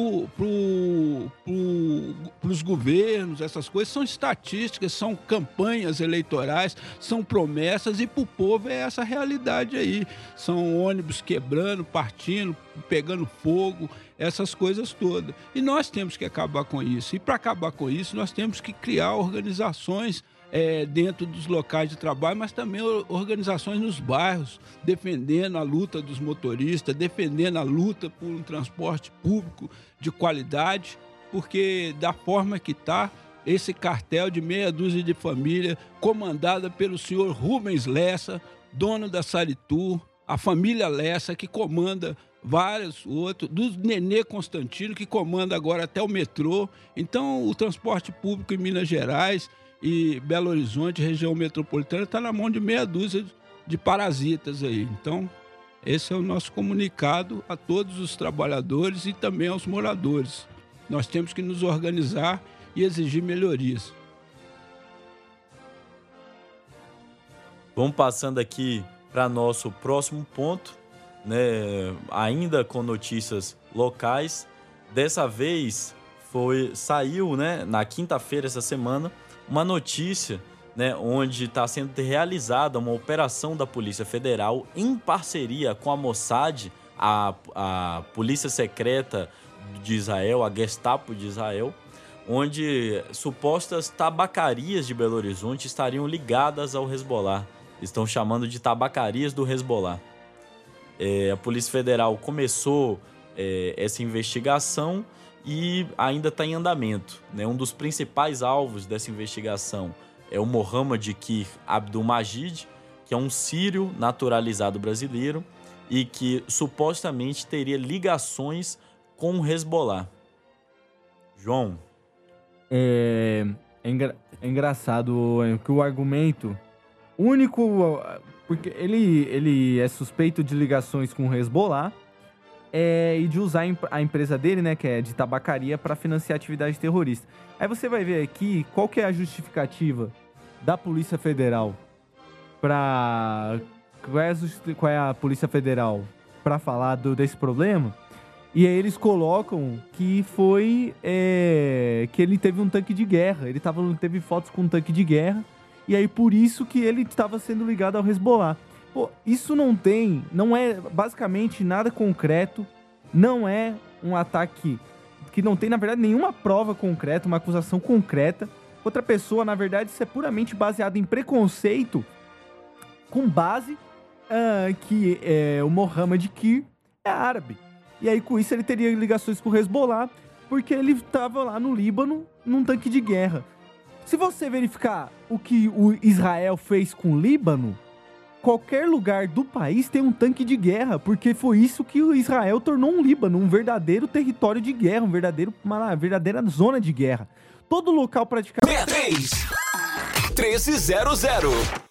Para os governos, essas coisas são estatísticas, são campanhas eleitorais, são promessas, e para o povo é essa realidade aí. São ônibus quebrando, partindo, pegando fogo, essas coisas todas. E nós temos que acabar com isso. E para acabar com isso, nós temos que criar organizações dentro dos locais de trabalho, mas também organizações nos bairros, defendendo a luta dos motoristas, defendendo a luta por um transporte público de qualidade, porque da forma que está, esse cartel de meia dúzia de família, comandada pelo senhor Rubens Lessa, dono da Saritur, a família Lessa, que comanda vários outros, do Nenê Constantino, que comanda agora até o metrô. Então, o transporte público em Minas Gerais e Belo Horizonte, região metropolitana, está na mão de meia dúzia de parasitas aí. Então, esse é o nosso comunicado a todos os trabalhadores e também aos moradores. Nós temos que nos organizar e exigir melhorias. Vamos passando aqui para nosso próximo ponto, né? Ainda com notícias locais. Dessa vez saiu, né, na quinta-feira essa semana, uma notícia, né, onde está sendo realizada uma operação da Polícia Federal em parceria com a Mossad, a Polícia Secreta de Israel, a Gestapo de Israel, onde supostas tabacarias de Belo Horizonte estariam ligadas ao Hezbollah. Estão chamando de tabacarias do Hezbollah. A Polícia Federal começou essa investigação e ainda está em andamento, né? Um dos principais alvos dessa investigação é o Mohamed Kir Abdul-Majid, que é um sírio naturalizado brasileiro e que supostamente teria ligações com o Hezbollah. João? É engraçado que o argumento único, porque ele é suspeito de ligações com o Hezbollah e de usar a empresa dele, né, que é de tabacaria, para financiar atividade terrorista. Aí você vai ver aqui qual que é a justificativa da Polícia Federal qual é a Polícia Federal para falar desse problema. E aí eles colocam que foi que ele teve um tanque de guerra, teve fotos com um tanque de guerra, e aí por isso que ele estava sendo ligado ao Hezbollah. Pô, isso não é basicamente nada concreto, não é um ataque que não tem, na verdade, nenhuma prova concreta, uma acusação concreta. Outra pessoa, na verdade, isso é puramente baseado em preconceito, com base que o Mohamed Kir é árabe. E aí, com isso, ele teria ligações com o Hezbollah, porque ele estava lá no Líbano, num tanque de guerra. Se você verificar o que o Israel fez com o Líbano, qualquer lugar do país tem um tanque de guerra, porque foi isso que o Israel tornou um Líbano, um verdadeiro território de guerra, uma verdadeira zona de guerra. Todo local praticamente... 1300.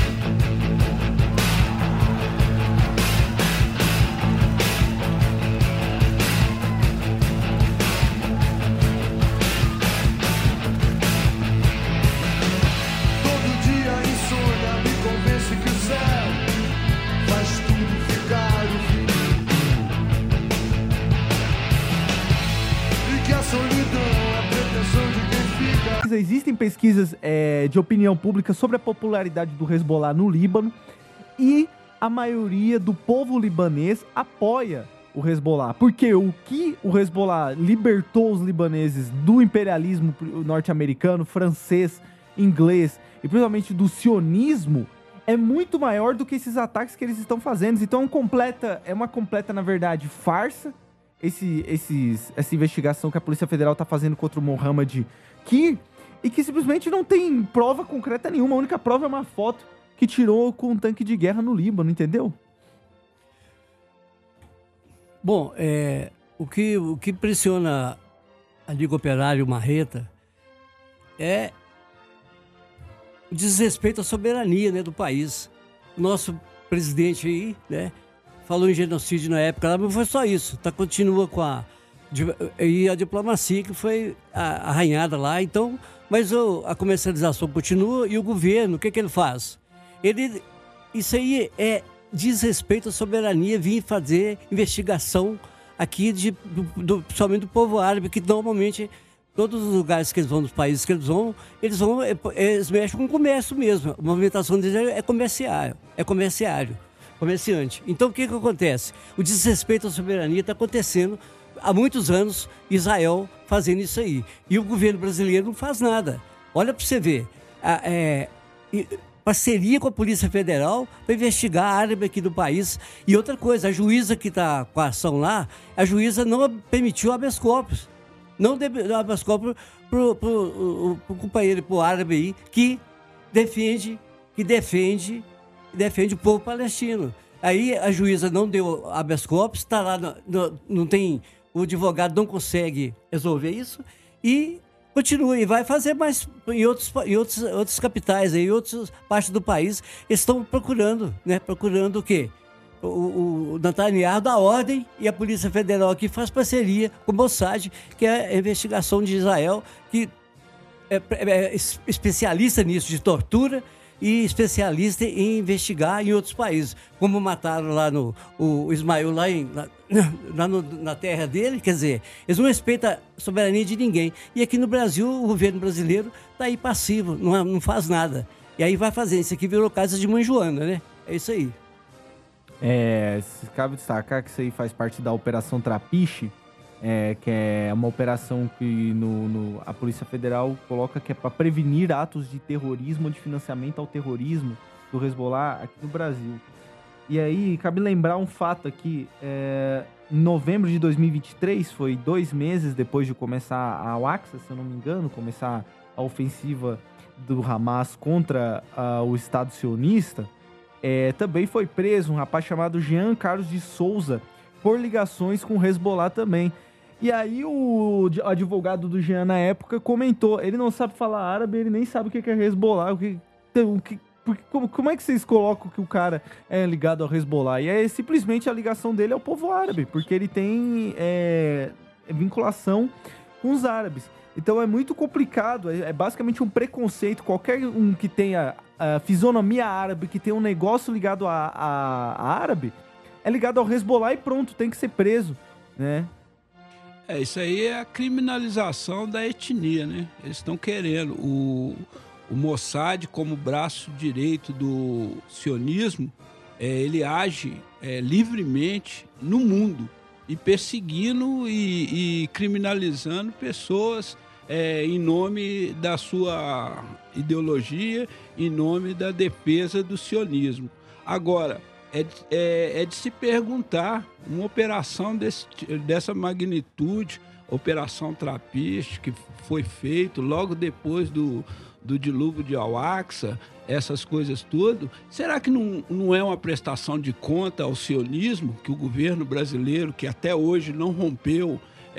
Existem pesquisas de opinião pública sobre a popularidade do Hezbollah no Líbano, e a maioria do povo libanês apoia o Hezbollah, porque o que o Hezbollah libertou os libaneses do imperialismo norte-americano, francês, inglês e principalmente do sionismo é muito maior do que esses ataques que eles estão fazendo. Então é uma completa, na verdade, farsa essa investigação que a Polícia Federal está fazendo contra o Mohamed Kir, e que simplesmente não tem prova concreta nenhuma. A única prova é uma foto que tirou com um tanque de guerra no Líbano, entendeu? Bom, o que pressiona a Liga Operária e o Marreta, é o desrespeito à soberania, né, do país. O nosso presidente aí, né, falou em genocídio na época, mas não foi só isso. Continua com a diplomacia que foi arranhada lá. Então, mas a comercialização continua e o governo, o que ele faz? Isso aí é desrespeito à soberania, vir fazer investigação aqui principalmente do povo árabe, que normalmente todos os lugares que eles vão, nos países que eles mexem com o comércio mesmo. A movimentação deles é comerciante. Então o que acontece? O desrespeito à soberania está acontecendo há muitos anos, Israel fazendo isso aí. E o governo brasileiro não faz nada. Olha para você ver. Parceria com a Polícia Federal para investigar a árabe aqui do país. E outra coisa, a juíza que está com a ação lá, a juíza não permitiu habeas corpus. Não deu habeas corpus para o companheiro, para o árabe aí, que defende o povo palestino. Aí a juíza não deu habeas corpus, está lá, não tem, o advogado não consegue resolver isso e continua e vai fazer mais em outras capitais, em outras partes do país. Eles estão procurando, né? Procurando o quê? O Netanyahu dá ordem e a Polícia Federal aqui faz parceria com o Mossad, que é a investigação de Israel, que é especialista nisso, de tortura, e especialista em investigar em outros países, como mataram lá o Ismael na terra dele. Quer dizer, eles não respeitam a soberania de ninguém. E aqui no Brasil, o governo brasileiro está aí passivo, não faz nada. E aí vai fazer. Isso aqui virou casa de mãe Joana, né? É isso aí. Cabe destacar que isso aí faz parte da Operação Trapiche, que é uma operação que a Polícia Federal coloca que é para prevenir atos de terrorismo ou de financiamento ao terrorismo do Hezbollah aqui no Brasil. E aí, cabe lembrar um fato aqui, em novembro de 2023, foi 2 meses depois de começar a Al-Aqsa, se eu não me engano, começar a ofensiva do Hamas contra o Estado sionista, também foi preso um rapaz chamado Jean Carlos de Souza, por ligações com o Hezbollah também. E aí o advogado do Jean na época comentou, ele não sabe falar árabe, ele nem sabe o que é Hezbollah, como é que vocês colocam que o cara é ligado ao Hezbollah? E é simplesmente a ligação dele ao povo árabe, porque ele tem vinculação com os árabes. Então é muito complicado, é basicamente um preconceito. Qualquer um que tenha fisionomia árabe, que tenha um negócio ligado a árabe, é ligado ao Hezbollah e pronto, tem que ser preso, né? Isso aí é a criminalização da etnia, né? Eles estão querendo. O Mossad, como braço direito do sionismo, ele age livremente no mundo e perseguindo e criminalizando pessoas em nome da sua ideologia, em nome da defesa do sionismo. Agora, é de se perguntar, uma operação dessa magnitude, Operação Trapiche, que foi feito logo depois do dilúvio de Al-Aqsa, essas coisas tudo, será que não é uma prestação de conta ao sionismo, que o governo brasileiro, que até hoje não rompeu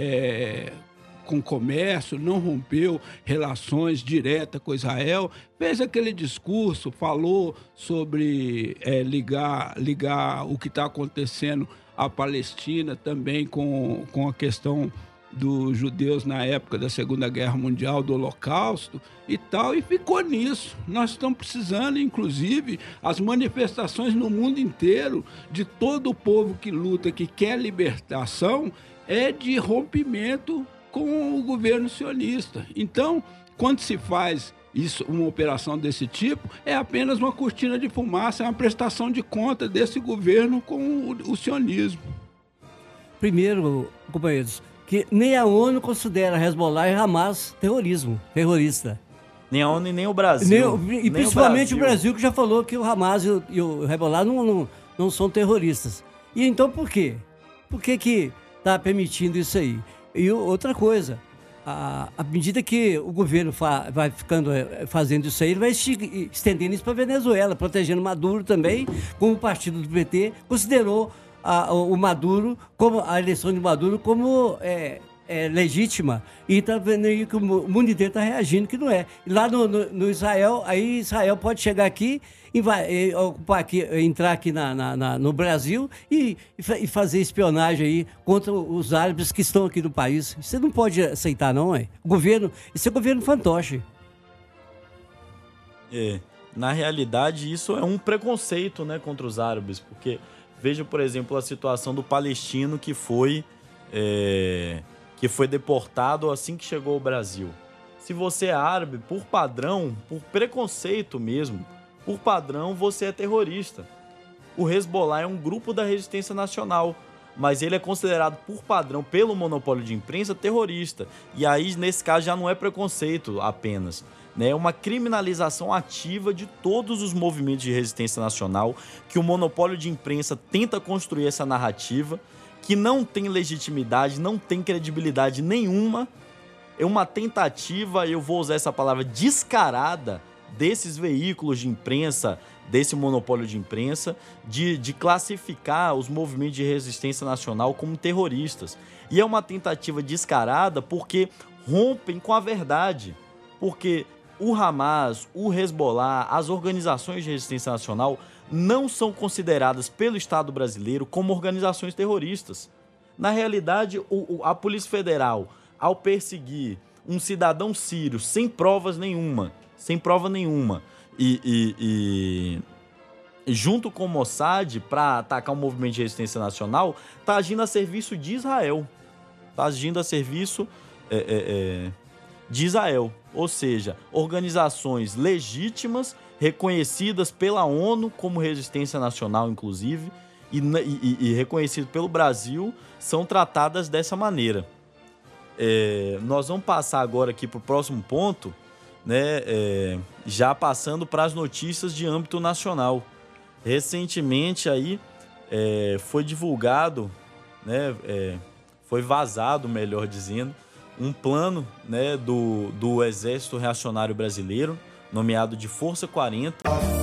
com comércio, não rompeu relações diretas com Israel, fez aquele discurso, falou sobre ligar o que está acontecendo à Palestina também com a questão dos judeus na época da Segunda Guerra Mundial, do Holocausto e tal, e ficou nisso. Nós estamos precisando, inclusive, as manifestações no mundo inteiro de todo o povo que luta, que quer libertação, de rompimento com o governo sionista. Então, quando se faz isso, uma operação desse tipo, é apenas uma cortina de fumaça, é uma prestação de conta desse governo com o sionismo. Primeiro, companheiros, que nem a ONU considera Hezbollah e Hamas terrorista. Nem a ONU e nem o Brasil. E principalmente o Brasil, que já falou que o Hamas e o Hezbollah não são terroristas. E então por quê? Por que está permitindo isso aí? E outra coisa, à medida que o governo vai fazendo isso aí, ele vai estendendo isso para a Venezuela, protegendo Maduro também, como o partido do PT considerou o Maduro, como a eleição de Maduro, como legítima, e está vendo aí que o mundo inteiro está reagindo que não é. E lá no Israel, aí Israel pode chegar aqui e vai ocupar aqui, entrar aqui no Brasil e fazer espionagem aí contra os árabes que estão aqui no país. Você não pode aceitar, não, é? Isso é governo fantoche. Na realidade, isso é um preconceito, né, contra os árabes, porque veja, por exemplo, a situação do palestino que foi deportado assim que chegou ao Brasil. Se você é árabe, por padrão, por preconceito mesmo, por padrão, você é terrorista. O Hezbollah é um grupo da resistência nacional, mas ele é considerado por padrão, pelo monopólio de imprensa, terrorista. E aí, nesse caso, já não é preconceito apenas, né? É uma criminalização ativa de todos os movimentos de resistência nacional, que o monopólio de imprensa tenta construir essa narrativa, que não tem legitimidade, não tem credibilidade nenhuma. É uma tentativa, eu vou usar essa palavra, descarada, desses veículos de imprensa, desse monopólio de imprensa, de classificar os movimentos de resistência nacional como terroristas. E é uma tentativa descarada porque rompem com a verdade. Porque o Hamas, o Hezbollah, as organizações de resistência nacional não são consideradas pelo Estado brasileiro como organizações terroristas. Na realidade, a Polícia Federal, ao perseguir um cidadão sírio sem prova nenhuma, e junto com o Mossad, para atacar um movimento de resistência nacional, está agindo a serviço de Israel. Está agindo a serviço de Israel. Ou seja, organizações legítimas, reconhecidas pela ONU como resistência nacional, inclusive, e reconhecidas pelo Brasil, são tratadas dessa maneira. Nós vamos passar agora aqui para o próximo ponto, né, já passando para as notícias de âmbito nacional. Recentemente aí foi divulgado, né, foi vazado, melhor dizendo, um plano, né, do Exército Reacionário Brasileiro, nomeado de Força 40.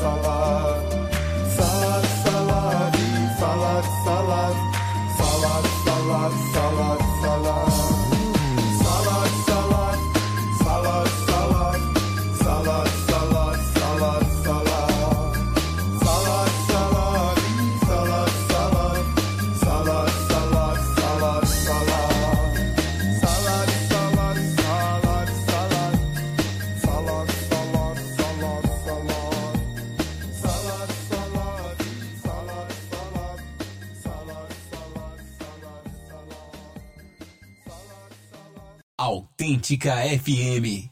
Autêntica FM.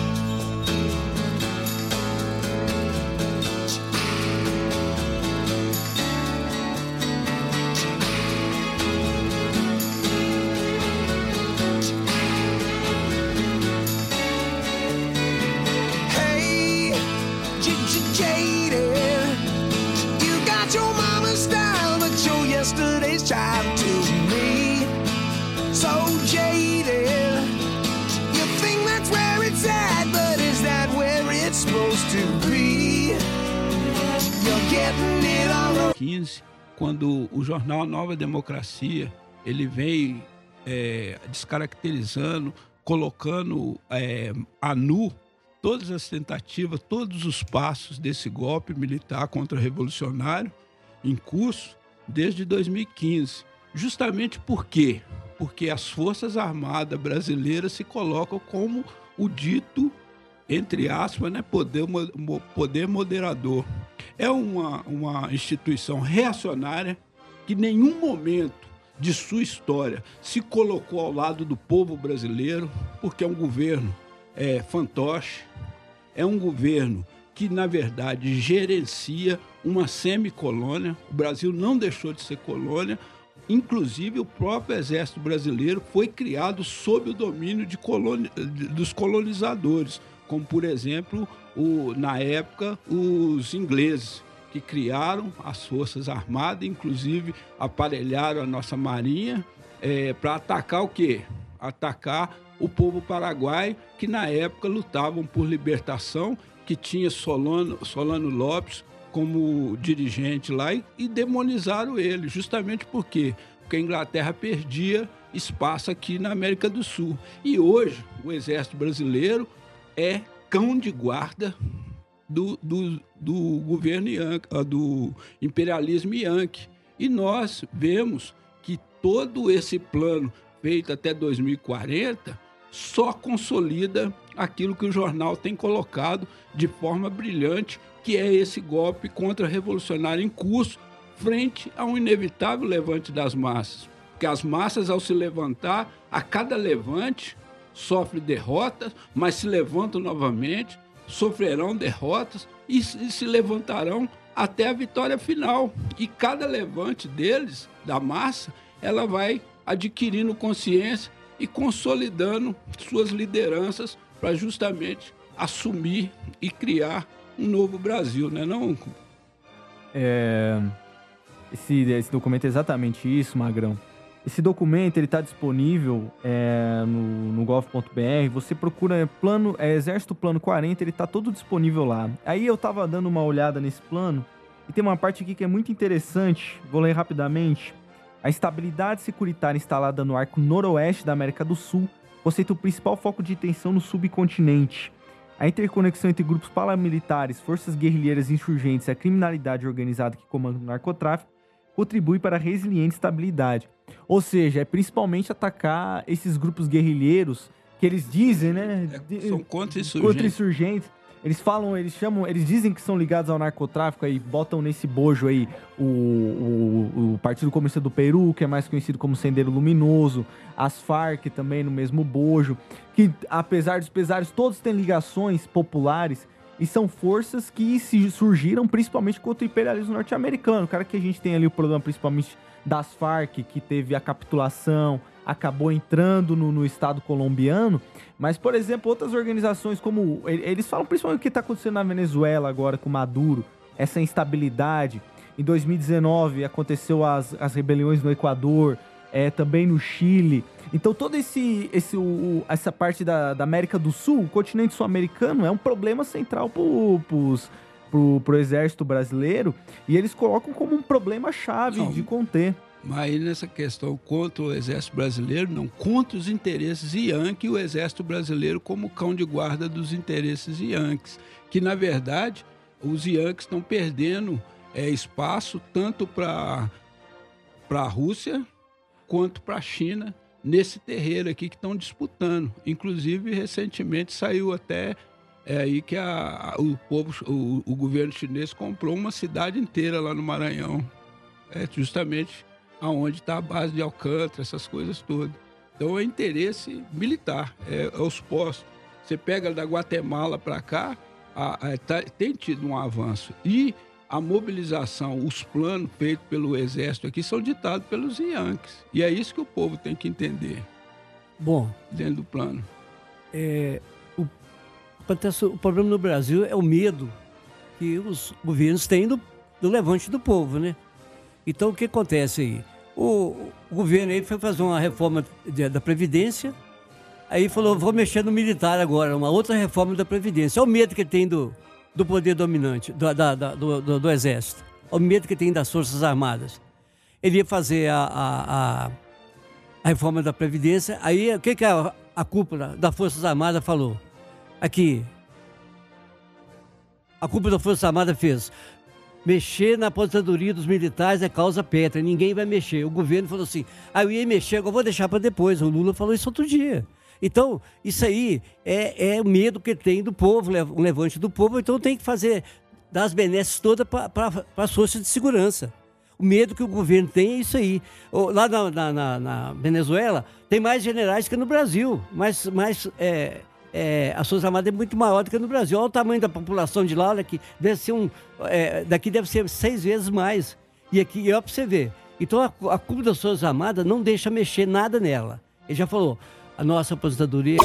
Quando o jornal Nova Democracia ele vem descaracterizando, colocando a nu todas as tentativas, todos os passos desse golpe militar contra-revolucionário em curso desde 2015. Justamente por quê? Porque as Forças Armadas brasileiras se colocam como o dito, entre aspas, né, poder moderador. É uma instituição reacionária que em nenhum momento de sua história se colocou ao lado do povo brasileiro, porque é um governo fantoche, é um governo que, na verdade, gerencia uma semicolônia. O Brasil não deixou de ser colônia. Inclusive, o próprio Exército Brasileiro foi criado sob o domínio dos colonizadores, como, por exemplo, na época, os ingleses, que criaram as Forças Armadas, inclusive aparelharam a nossa Marinha para atacar o quê? Atacar o povo paraguaio, que na época lutavam por libertação, que tinha Solano Lopes como dirigente lá, e demonizaram ele, justamente por quê? Porque a Inglaterra perdia espaço aqui na América do Sul. E hoje o Exército Brasileiro é cão de guarda do governo Yankee, do imperialismo Yankee. E nós vemos que todo esse plano feito até 2040 só consolida aquilo que o jornal tem colocado de forma brilhante, que é esse golpe contra-revolucionário em curso, frente a um inevitável levante das massas. Porque as massas, ao se levantar, a cada levante, sofrem derrotas, mas se levantam novamente, sofrerão derrotas e se levantarão até a vitória final. E cada levante deles, da massa, ela vai adquirindo consciência e consolidando suas lideranças para justamente assumir e criar um novo Brasil, né, não? Esse documento é exatamente isso, Magrão. Esse documento está disponível no gov.br. Você procura Exército Plano 40, ele está todo disponível lá. Aí eu estava dando uma olhada nesse plano e tem uma parte aqui que é muito interessante. Vou ler rapidamente. A estabilidade securitária instalada no arco noroeste da América do Sul constitui o principal foco de tensão no subcontinente. A interconexão entre grupos paramilitares, forças guerrilheiras insurgentes e a criminalidade organizada que comanda o narcotráfico contribui para a resiliente estabilidade. Ou seja, é principalmente atacar esses grupos guerrilheiros que eles dizem, né? São contra-insurgentes. Eles dizem que são ligados ao narcotráfico, aí botam nesse bojo aí o Partido Comunista do Peru, que é mais conhecido como Sendero Luminoso, as Farc também no mesmo bojo, que apesar dos pesares, todos têm ligações populares e são forças que surgiram principalmente contra o imperialismo norte-americano. O cara que a gente tem ali o problema principalmente das Farc, que teve a capitulação, acabou entrando no Estado colombiano, mas, por exemplo, outras organizações como... Eles falam principalmente o que está acontecendo na Venezuela agora com Maduro, essa instabilidade. Em 2019 aconteceu as rebeliões no Equador, também no Chile. Então, toda essa parte da América do Sul, o continente sul-americano, é um problema central pro exército brasileiro, e eles colocam como um problema-chave de conter. Mas nessa questão contra o exército brasileiro, não, contra os interesses Yankee, o exército brasileiro como cão de guarda dos interesses Yankees, que na verdade os Yankees estão perdendo espaço tanto para a Rússia quanto para a China nesse terreiro aqui que estão disputando. Inclusive, recentemente saiu até aí que o governo chinês comprou uma cidade inteira lá no Maranhão, justamente aonde está a base de Alcântara, essas coisas todas. Então é interesse militar, os postos. Você pega da Guatemala para cá, tem tido um avanço. E a mobilização, os planos feitos pelo Exército aqui são ditados pelos Yankees. E é isso que o povo tem que entender. Bom, dentro do plano. O problema no Brasil é o medo que os governos têm do levante do povo, né? Então, o que acontece aí? O governo aí foi fazer uma reforma da Previdência, aí falou, vou mexer no militar agora, uma outra reforma da Previdência. Olha o medo que tem do poder dominante, do Exército. Olha o medo que tem das Forças Armadas. Ele ia fazer a reforma da Previdência, aí o que a cúpula das Forças Armadas falou? Aqui, a cúpula das Forças Armadas fez... Mexer na aposentadoria dos militares é causa pétrea, ninguém vai mexer. O governo falou assim, eu ia mexer, agora vou deixar para depois. O Lula falou isso outro dia. Então, isso aí é o medo que tem do povo, um levante do povo, então tem que dar as benesses todas para as forças de segurança. O medo que o governo tem é isso aí. Lá na Venezuela, tem mais generais que no Brasil, mas as Forças Armadas é muito maior do que no Brasil. Olha o tamanho da população de lá, olha aqui, daqui deve ser 6 vezes mais. E aqui, olha para você ver. Então a cúpula das Forças Armadas não deixa mexer nada nela. Ele já falou, a nossa aposentadoria...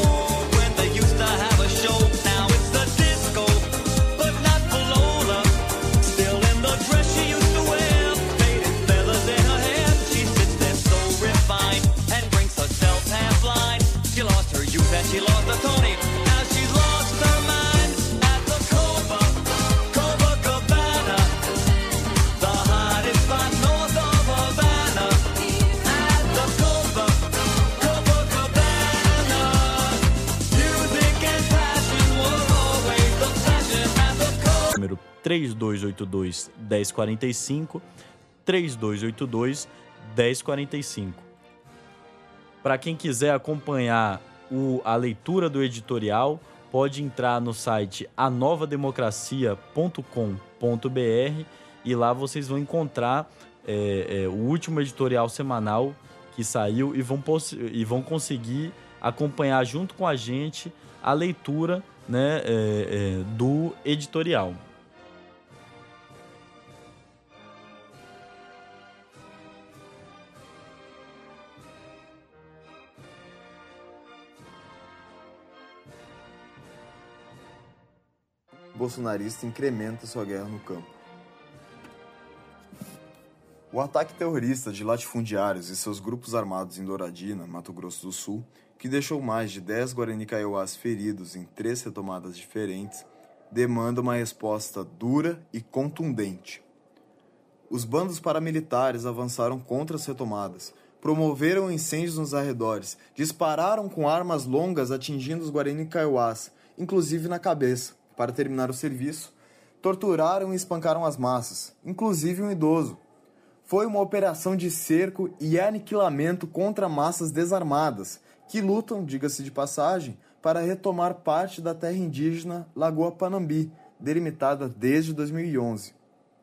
3282-1045, 3282-1045. Para quem quiser acompanhar a leitura do editorial, pode entrar no site anovademocracia.com.br e lá vocês vão encontrar o último editorial semanal que saiu e vão conseguir acompanhar junto com a gente a leitura, né, do editorial. Bolsonarista incrementa sua guerra no campo. O ataque terrorista de latifundiários e seus grupos armados em Douradina, Mato Grosso do Sul, que deixou mais de 10 Guarani Kaiowás feridos em 3 retomadas diferentes, demanda uma resposta dura e contundente. Os bandos paramilitares avançaram contra as retomadas, promoveram incêndios nos arredores, dispararam com armas longas atingindo os Guarani Kaiowás, inclusive na cabeça, para terminar o serviço, torturaram e espancaram as massas, inclusive um idoso. Foi uma operação de cerco e aniquilamento contra massas desarmadas, que lutam, diga-se de passagem, para retomar parte da terra indígena Lagoa Panambi, delimitada desde 2011.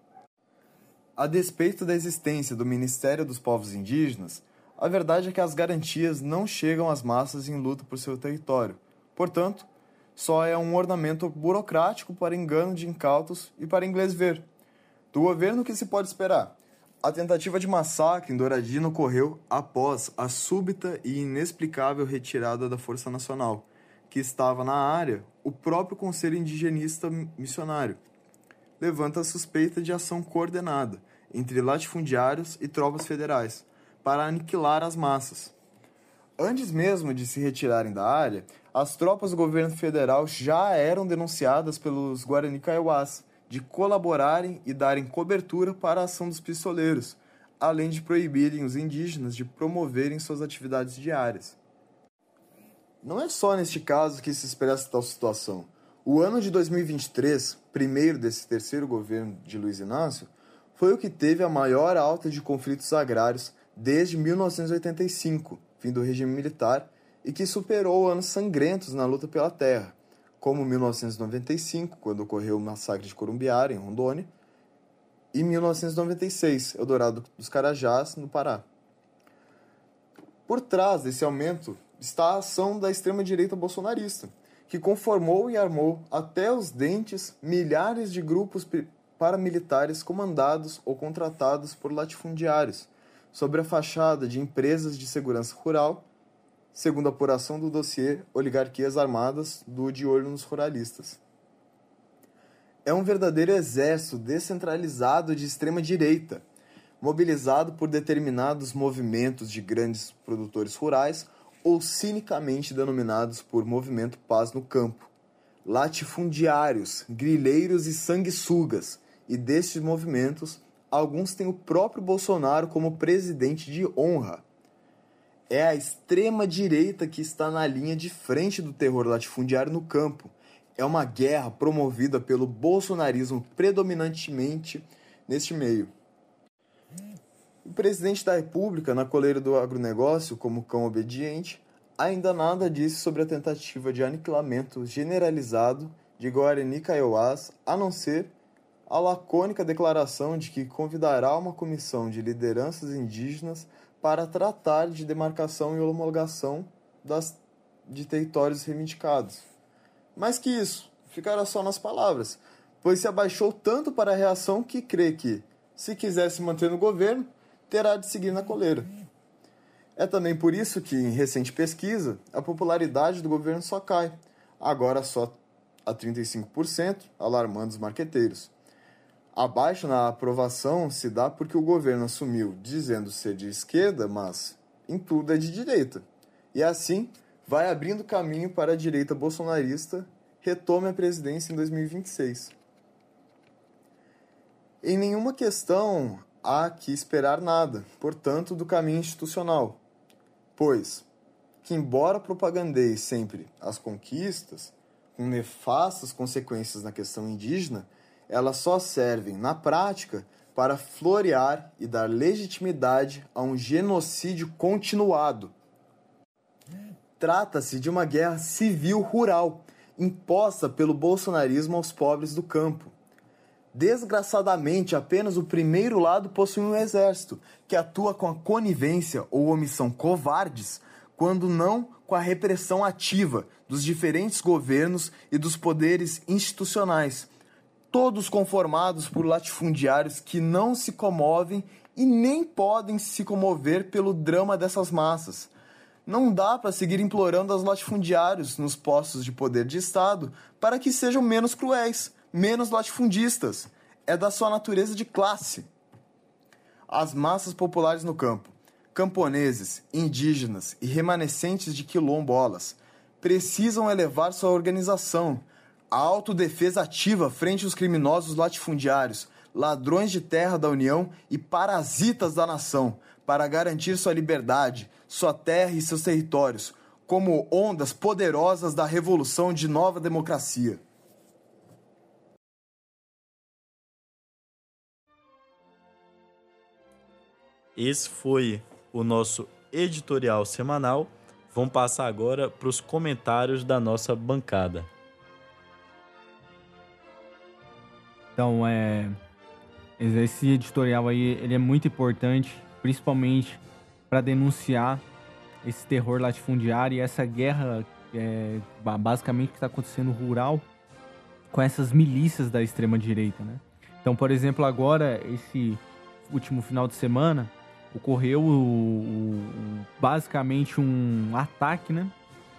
A despeito da existência do Ministério dos Povos Indígenas, a verdade é que as garantias não chegam às massas em luta por seu território. Portanto, só é um ornamento burocrático para engano de incautos e para inglês ver. Do governo, o que se pode esperar? A tentativa de massacre em Douradina ocorreu após a súbita e inexplicável retirada da Força Nacional, que estava na área o próprio Conselho Indigenista Missionário. Levanta a suspeita de ação coordenada entre latifundiários e tropas federais para aniquilar as massas. Antes mesmo de se retirarem da área, as tropas do governo federal já eram denunciadas pelos Guarani Kaiowás de colaborarem e darem cobertura para a ação dos pistoleiros, além de proibirem os indígenas de promoverem suas atividades diárias. Não é só neste caso que se expressa tal situação. O ano de 2023, primeiro desse terceiro governo de Luiz Inácio, foi o que teve a maior alta de conflitos agrários desde 1985, fim do regime militar, e que superou anos sangrentos na luta pela terra, como 1995, quando ocorreu o massacre de Corumbiara, em Rondônia, e 1996, Eldorado dos Carajás, no Pará. Por trás desse aumento está a ação da extrema-direita bolsonarista, que conformou e armou até os dentes milhares de grupos paramilitares comandados ou contratados por latifundiários, sob a fachada de empresas de segurança rural, segundo a apuração do dossiê Oligarquias Armadas do De Olho nos Ruralistas. É um verdadeiro exército descentralizado de extrema-direita, mobilizado por determinados movimentos de grandes produtores rurais ou cinicamente denominados por Movimento Paz no Campo, latifundiários, grileiros e sanguessugas, e destes movimentos, alguns têm o próprio Bolsonaro como presidente de honra. É a extrema-direita que está na linha de frente do terror latifundiário no campo. É uma guerra promovida pelo bolsonarismo predominantemente neste meio. O presidente da República, na coleira do agronegócio como cão obediente, ainda nada disse sobre a tentativa de aniquilamento generalizado de Guarani Kaiowás, a não ser a lacônica declaração de que convidará uma comissão de lideranças indígenas para tratar de demarcação e homologação de territórios reivindicados. Mais que isso, ficará só nas palavras, pois se abaixou tanto para a reação que crê que, se quiser se manter no governo, terá de seguir na coleira. É também por isso que, em recente pesquisa, a popularidade do governo só cai, agora só a 35%, alarmando os marqueteiros. A baixa na aprovação se dá porque o governo assumiu dizendo ser de esquerda, mas em tudo é de direita. E assim, vai abrindo caminho para a direita bolsonarista retome a presidência em 2026. Em nenhuma questão há que esperar nada, portanto, do caminho institucional. Pois, que embora propagandeie sempre as conquistas, com nefastas consequências na questão indígena, elas só servem, na prática, para florear e dar legitimidade a um genocídio continuado. Trata-se de uma guerra civil rural, imposta pelo bolsonarismo aos pobres do campo. Desgraçadamente, apenas o primeiro lado possui um exército, que atua com a conivência ou omissão covardes, quando não com a repressão ativa dos diferentes governos e dos poderes institucionais, todos conformados por latifundiários que não se comovem e nem podem se comover pelo drama dessas massas. Não dá para seguir implorando aos latifundiários nos postos de poder de Estado para que sejam menos cruéis, menos latifundistas. É da sua natureza de classe. As massas populares no campo, camponeses, indígenas e remanescentes de quilombolas, precisam elevar sua organização, a autodefesa ativa frente aos criminosos latifundiários, ladrões de terra da União e parasitas da nação, para garantir sua liberdade, sua terra e seus territórios, como ondas poderosas da revolução de nova democracia. Esse foi o nosso editorial semanal. Vamos passar agora para os comentários da nossa bancada. Então, esse editorial aí, ele é muito importante, principalmente para denunciar esse terror latifundiário e essa guerra, basicamente, que está acontecendo rural com essas milícias da extrema-direita, né? Então, por exemplo, agora, esse último final de semana, ocorreu basicamente um ataque, né,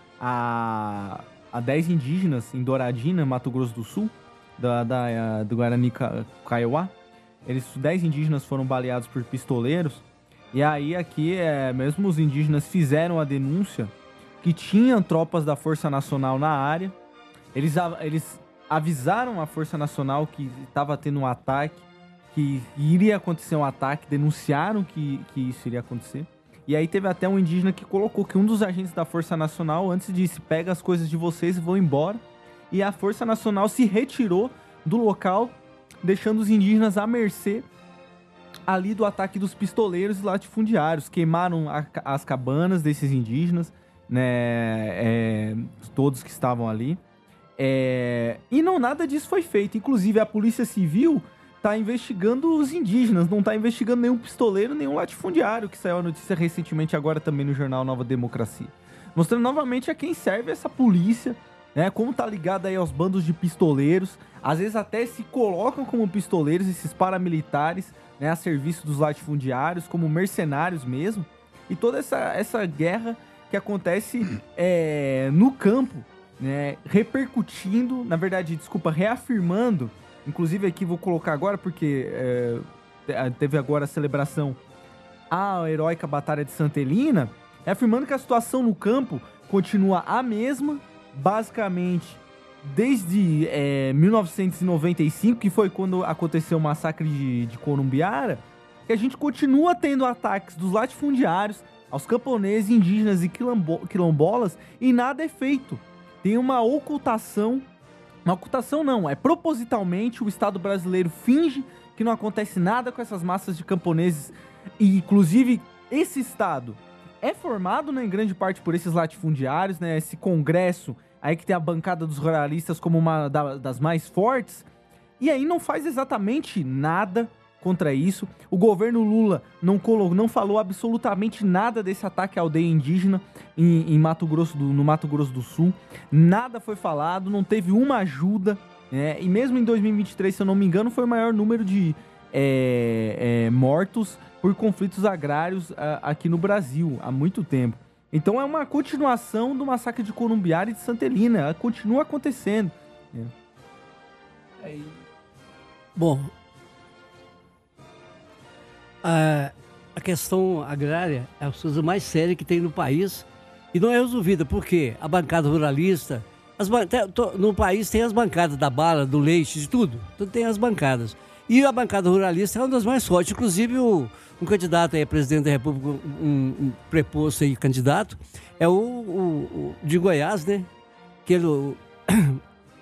a 10 indígenas em Douradina, Mato Grosso do Sul, do Guarani Kaiowá. 10 indígenas foram baleados por pistoleiros. E aí aqui, mesmo os indígenas fizeram a denúncia que tinham tropas da Força Nacional na área. Eles avisaram a Força Nacional que estava tendo um ataque, que iria acontecer um ataque, denunciaram que isso iria acontecer. E aí teve até um indígena que colocou que um dos agentes da Força Nacional antes disse: pega as coisas de vocês e vão embora. E a Força Nacional se retirou do local, deixando os indígenas à mercê ali do ataque dos pistoleiros e latifundiários. Queimaram as cabanas desses indígenas, né, todos que estavam ali. E nada disso foi feito. Inclusive, a Polícia Civil está investigando os indígenas, não está investigando nenhum pistoleiro, nenhum latifundiário, que saiu a notícia recentemente agora também no jornal Nova Democracia. Mostrando novamente a quem serve essa polícia, né, como tá ligado aí aos bandos de pistoleiros, às vezes até se colocam como pistoleiros, esses paramilitares, né, a serviço dos latifundiários, como mercenários mesmo, e toda essa guerra que acontece no campo, né, repercutindo, na verdade, reafirmando. Inclusive aqui vou colocar agora porque teve agora a celebração à heróica Batalha de Santa Helena, afirmando que a situação no campo continua a mesma, basicamente desde 1995, que foi quando aconteceu o massacre de Corumbiara, que a gente continua tendo ataques dos latifundiários aos camponeses, indígenas e quilombolas e nada é feito. Tem uma ocultação. Uma ocultação não, propositalmente o Estado brasileiro finge que não acontece nada com essas massas de camponeses. E, inclusive, esse Estado é formado, né, em grande parte por esses latifundiários, né, esse congresso aí que tem a bancada dos ruralistas como uma das mais fortes. E aí não faz exatamente nada contra isso. O governo Lula não falou absolutamente nada desse ataque à aldeia indígena no Mato Grosso do Sul. Nada foi falado, não teve uma ajuda, né? E mesmo em 2023, se eu não me engano, foi o maior número de mortos por conflitos agrários aqui no Brasil há muito tempo. Então é uma continuação do massacre de Corumbiara e de Santa Helena. Ela continua acontecendo. Bom, a questão agrária é a coisa mais séria que tem no país e não é resolvida, porque a bancada ruralista, no país tem as bancadas da bala, do leite, de tudo tem as bancadas. E a bancada ruralista é uma das mais fortes. Inclusive, um candidato aí, presidente da República, um preposto aí candidato, é o de Goiás, né? Que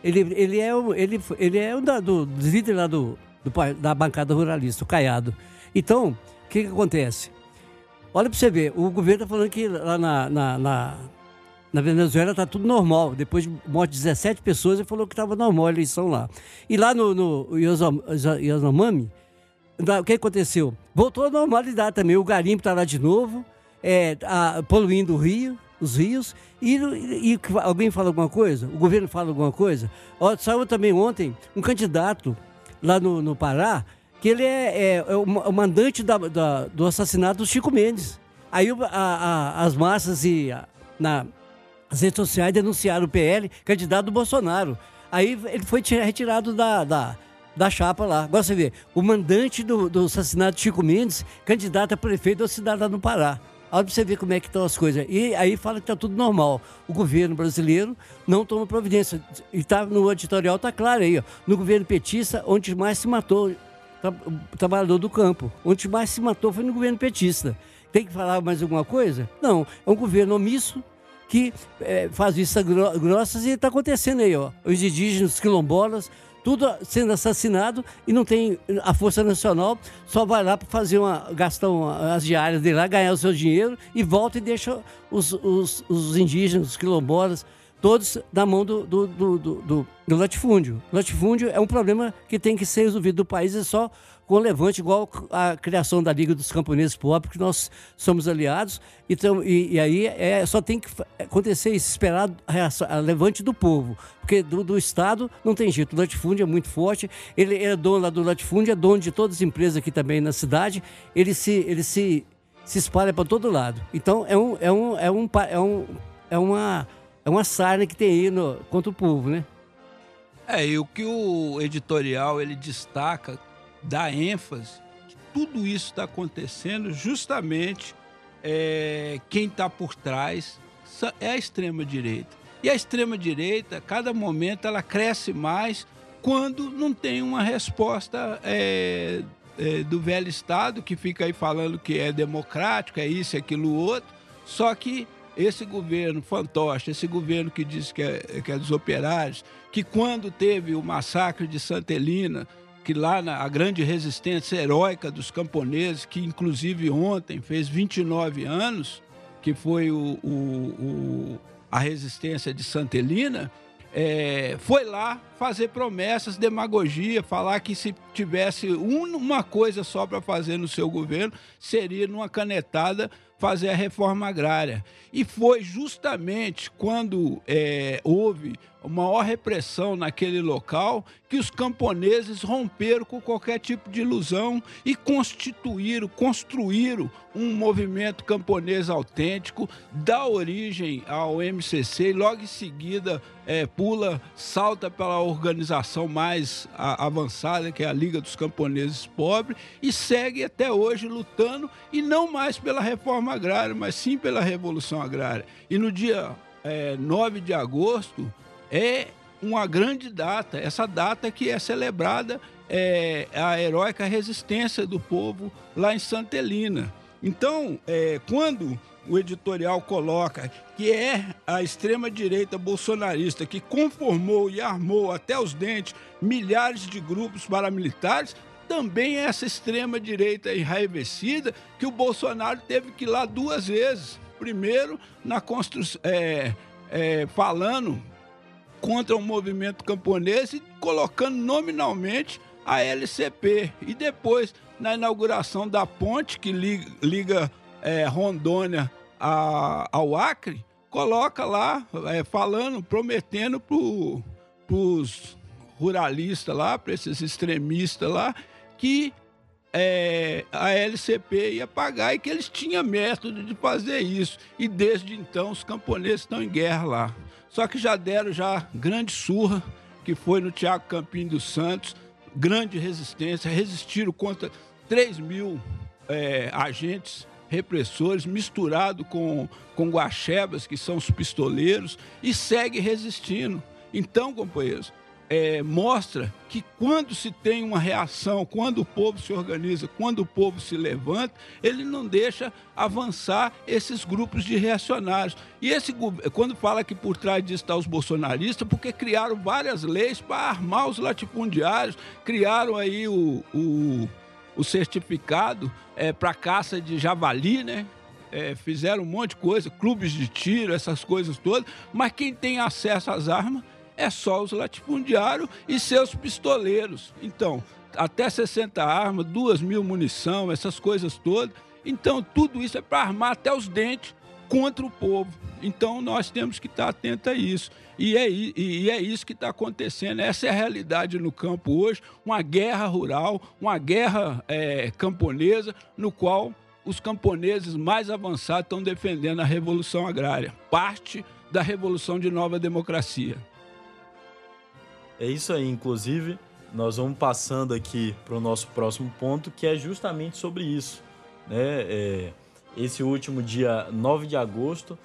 Ele é um dos líderes lá da bancada ruralista, o Caiado. Então, o que acontece? Olha para você ver, o governo está falando que lá na Venezuela está tudo normal. Depois de morte de 17 pessoas, ele falou que estava normal a eleição lá. E lá no Yanomami, o que aconteceu? Voltou à normalidade também. O garimpo está lá de novo, poluindo os rios. E alguém fala alguma coisa? O governo fala alguma coisa? Saiu também ontem um candidato lá no Pará, que ele é o mandante do assassinato do Chico Mendes. Aí as massas as redes sociais denunciaram o PL, candidato do Bolsonaro. Aí ele foi retirado da chapa lá. Agora você vê, o mandante do assassinato de Chico Mendes, candidato a prefeito da cidade lá no Pará. Olha pra você ver como é que estão as coisas. E aí fala que está tudo normal. O governo brasileiro não toma providência. E no editorial está claro aí, ó. No governo petista, onde mais se matou o trabalhador do campo. Onde mais se matou foi no governo petista. Tem que falar mais alguma coisa? Não. É um governo omisso que faz vistas grossas e está acontecendo aí, ó. Os indígenas, os quilombolas, tudo sendo assassinado e não tem a Força Nacional, só vai lá para gastar as diárias dele lá, ganhar o seu dinheiro e volta e deixa os indígenas, os quilombolas, todos na mão do latifúndio. O latifúndio é um problema que tem que ser resolvido do país, é só com o levante, igual a criação da Liga dos Camponeses Pobres, que nós somos aliados, então, e aí só tem que acontecer isso, esperar a levante do povo, porque do Estado não tem jeito, o latifúndio é muito forte, ele é dono lá do latifúndio, é dono de todas as empresas aqui também na cidade, ele se espalha para todo lado. Então é uma sarna que tem aí contra o povo, né? E o que o editorial ele destaca, dá ênfase, que tudo isso está acontecendo justamente quem está por trás é a extrema-direita. E a extrema-direita, a cada momento, ela cresce mais quando não tem uma resposta do velho Estado, que fica aí falando que é democrático, é isso, é aquilo, outro. Só que esse governo fantoche, esse governo que diz que é dos operários, que quando teve o massacre de Santa Helena, que lá a grande resistência heróica dos camponeses, que inclusive ontem fez 29 anos, que foi a resistência de Santa Helena, foi lá fazer promessas, demagogia, falar que se tivesse uma coisa só para fazer no seu governo, seria numa canetada fazer a reforma agrária. E foi justamente quando houve a maior repressão naquele local que os camponeses romperam com qualquer tipo de ilusão e construíram um movimento camponês autêntico, dá origem ao MCC e logo em seguida salta pela organização mais avançada, que é a Liga dos Camponeses Pobres, e segue até hoje lutando, e não mais pela reforma agrária, mas sim pela Revolução Agrária. E no dia 9 de agosto é uma grande data, essa data que é celebrada a heróica resistência do povo lá em Santa Helena. Então, quando o editorial coloca que é a extrema-direita bolsonarista que conformou e armou até os dentes milhares de grupos paramilitares, também é essa extrema-direita enraivecida que o Bolsonaro teve que ir lá 2 vezes. Primeiro, na construção, falando contra o movimento camponês e colocando nominalmente a LCP. E depois, na inauguração da ponte que liga Rondônia ao Acre, coloca lá, prometendo para os ruralistas lá, para esses extremistas lá, que a LCP ia pagar e que eles tinham método de fazer isso. E desde então os camponeses estão em guerra lá. Só que já deram grande surra, que foi no Tiago Campinho dos Santos, grande resistência, resistiram contra 3.000 agentes repressores, misturado com guaxebas, que são os pistoleiros, e segue resistindo. Então, companheiros, mostra que quando se tem uma reação, quando o povo se organiza, quando o povo se levanta, ele não deixa avançar esses grupos de reacionários. E quando fala que por trás disso está os bolsonaristas, porque criaram várias leis para armar os latifundiários, criaram aí o certificado para caça de javali, né? Fizeram um monte de coisa, clubes de tiro, essas coisas todas, mas quem tem acesso às armas é só os latifundiários e seus pistoleiros. Então, até 60 armas, 2.000 munição, essas coisas todas. Então, tudo isso é para armar até os dentes contra o povo. Então, nós temos que estar atentos a isso. E é isso que está acontecendo. Essa é a realidade no campo hoje, uma guerra rural, uma guerra camponesa, no qual os camponeses mais avançados estão defendendo a Revolução Agrária, parte da Revolução de Nova Democracia. É isso aí, inclusive, nós vamos passando aqui para o nosso próximo ponto, que é justamente sobre isso, né? Esse último dia 9 de agosto,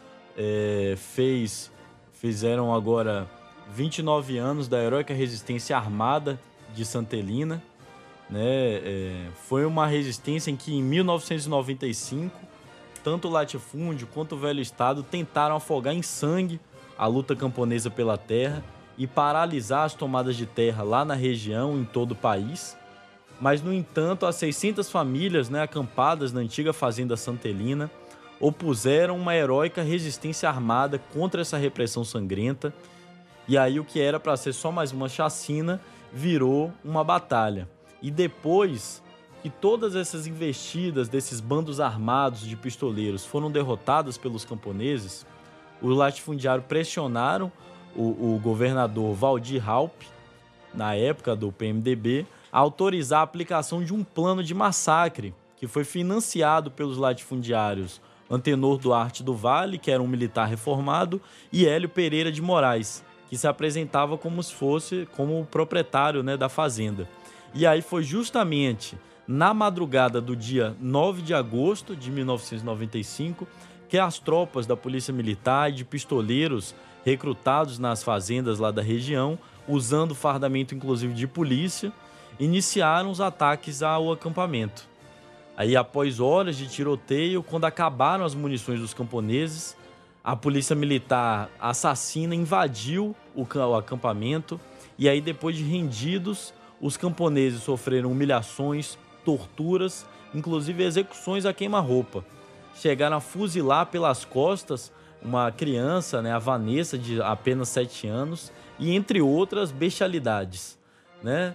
fizeram agora 29 anos da heróica resistência armada de Santelina, né? Foi uma resistência em que, em 1995, tanto o latifúndio quanto o velho Estado tentaram afogar em sangue a luta camponesa pela terra e paralisar as tomadas de terra lá na região, em todo o país. Mas, no entanto, as 600 famílias, né, acampadas na antiga fazenda Santelina opuseram uma heróica resistência armada contra essa repressão sangrenta. E aí o que era para ser só mais uma chacina virou uma batalha. E depois que todas essas investidas desses bandos armados de pistoleiros foram derrotadas pelos camponeses, os latifundiários pressionaram o governador Valdir Raupp, na época do PMDB, a autorizar a aplicação de um plano de massacre que foi financiado pelos latifundiários Antenor Duarte do Vale, que era um militar reformado, e Hélio Pereira de Moraes, que se apresentava como se fosse como o proprietário, né, da fazenda. E aí foi justamente na madrugada do dia 9 de agosto de 1995 que as tropas da Polícia Militar e de pistoleiros recrutados nas fazendas lá da região, usando fardamento inclusive de polícia, iniciaram os ataques ao acampamento. Aí, após horas de tiroteio, quando acabaram as munições dos camponeses, a Polícia Militar assassina invadiu o acampamento e aí, depois de rendidos, os camponeses sofreram humilhações, torturas, inclusive execuções a queima-roupa. Chegaram a fuzilar pelas costas uma criança, né, a Vanessa, de apenas 7 anos, e entre outras bestialidades, né?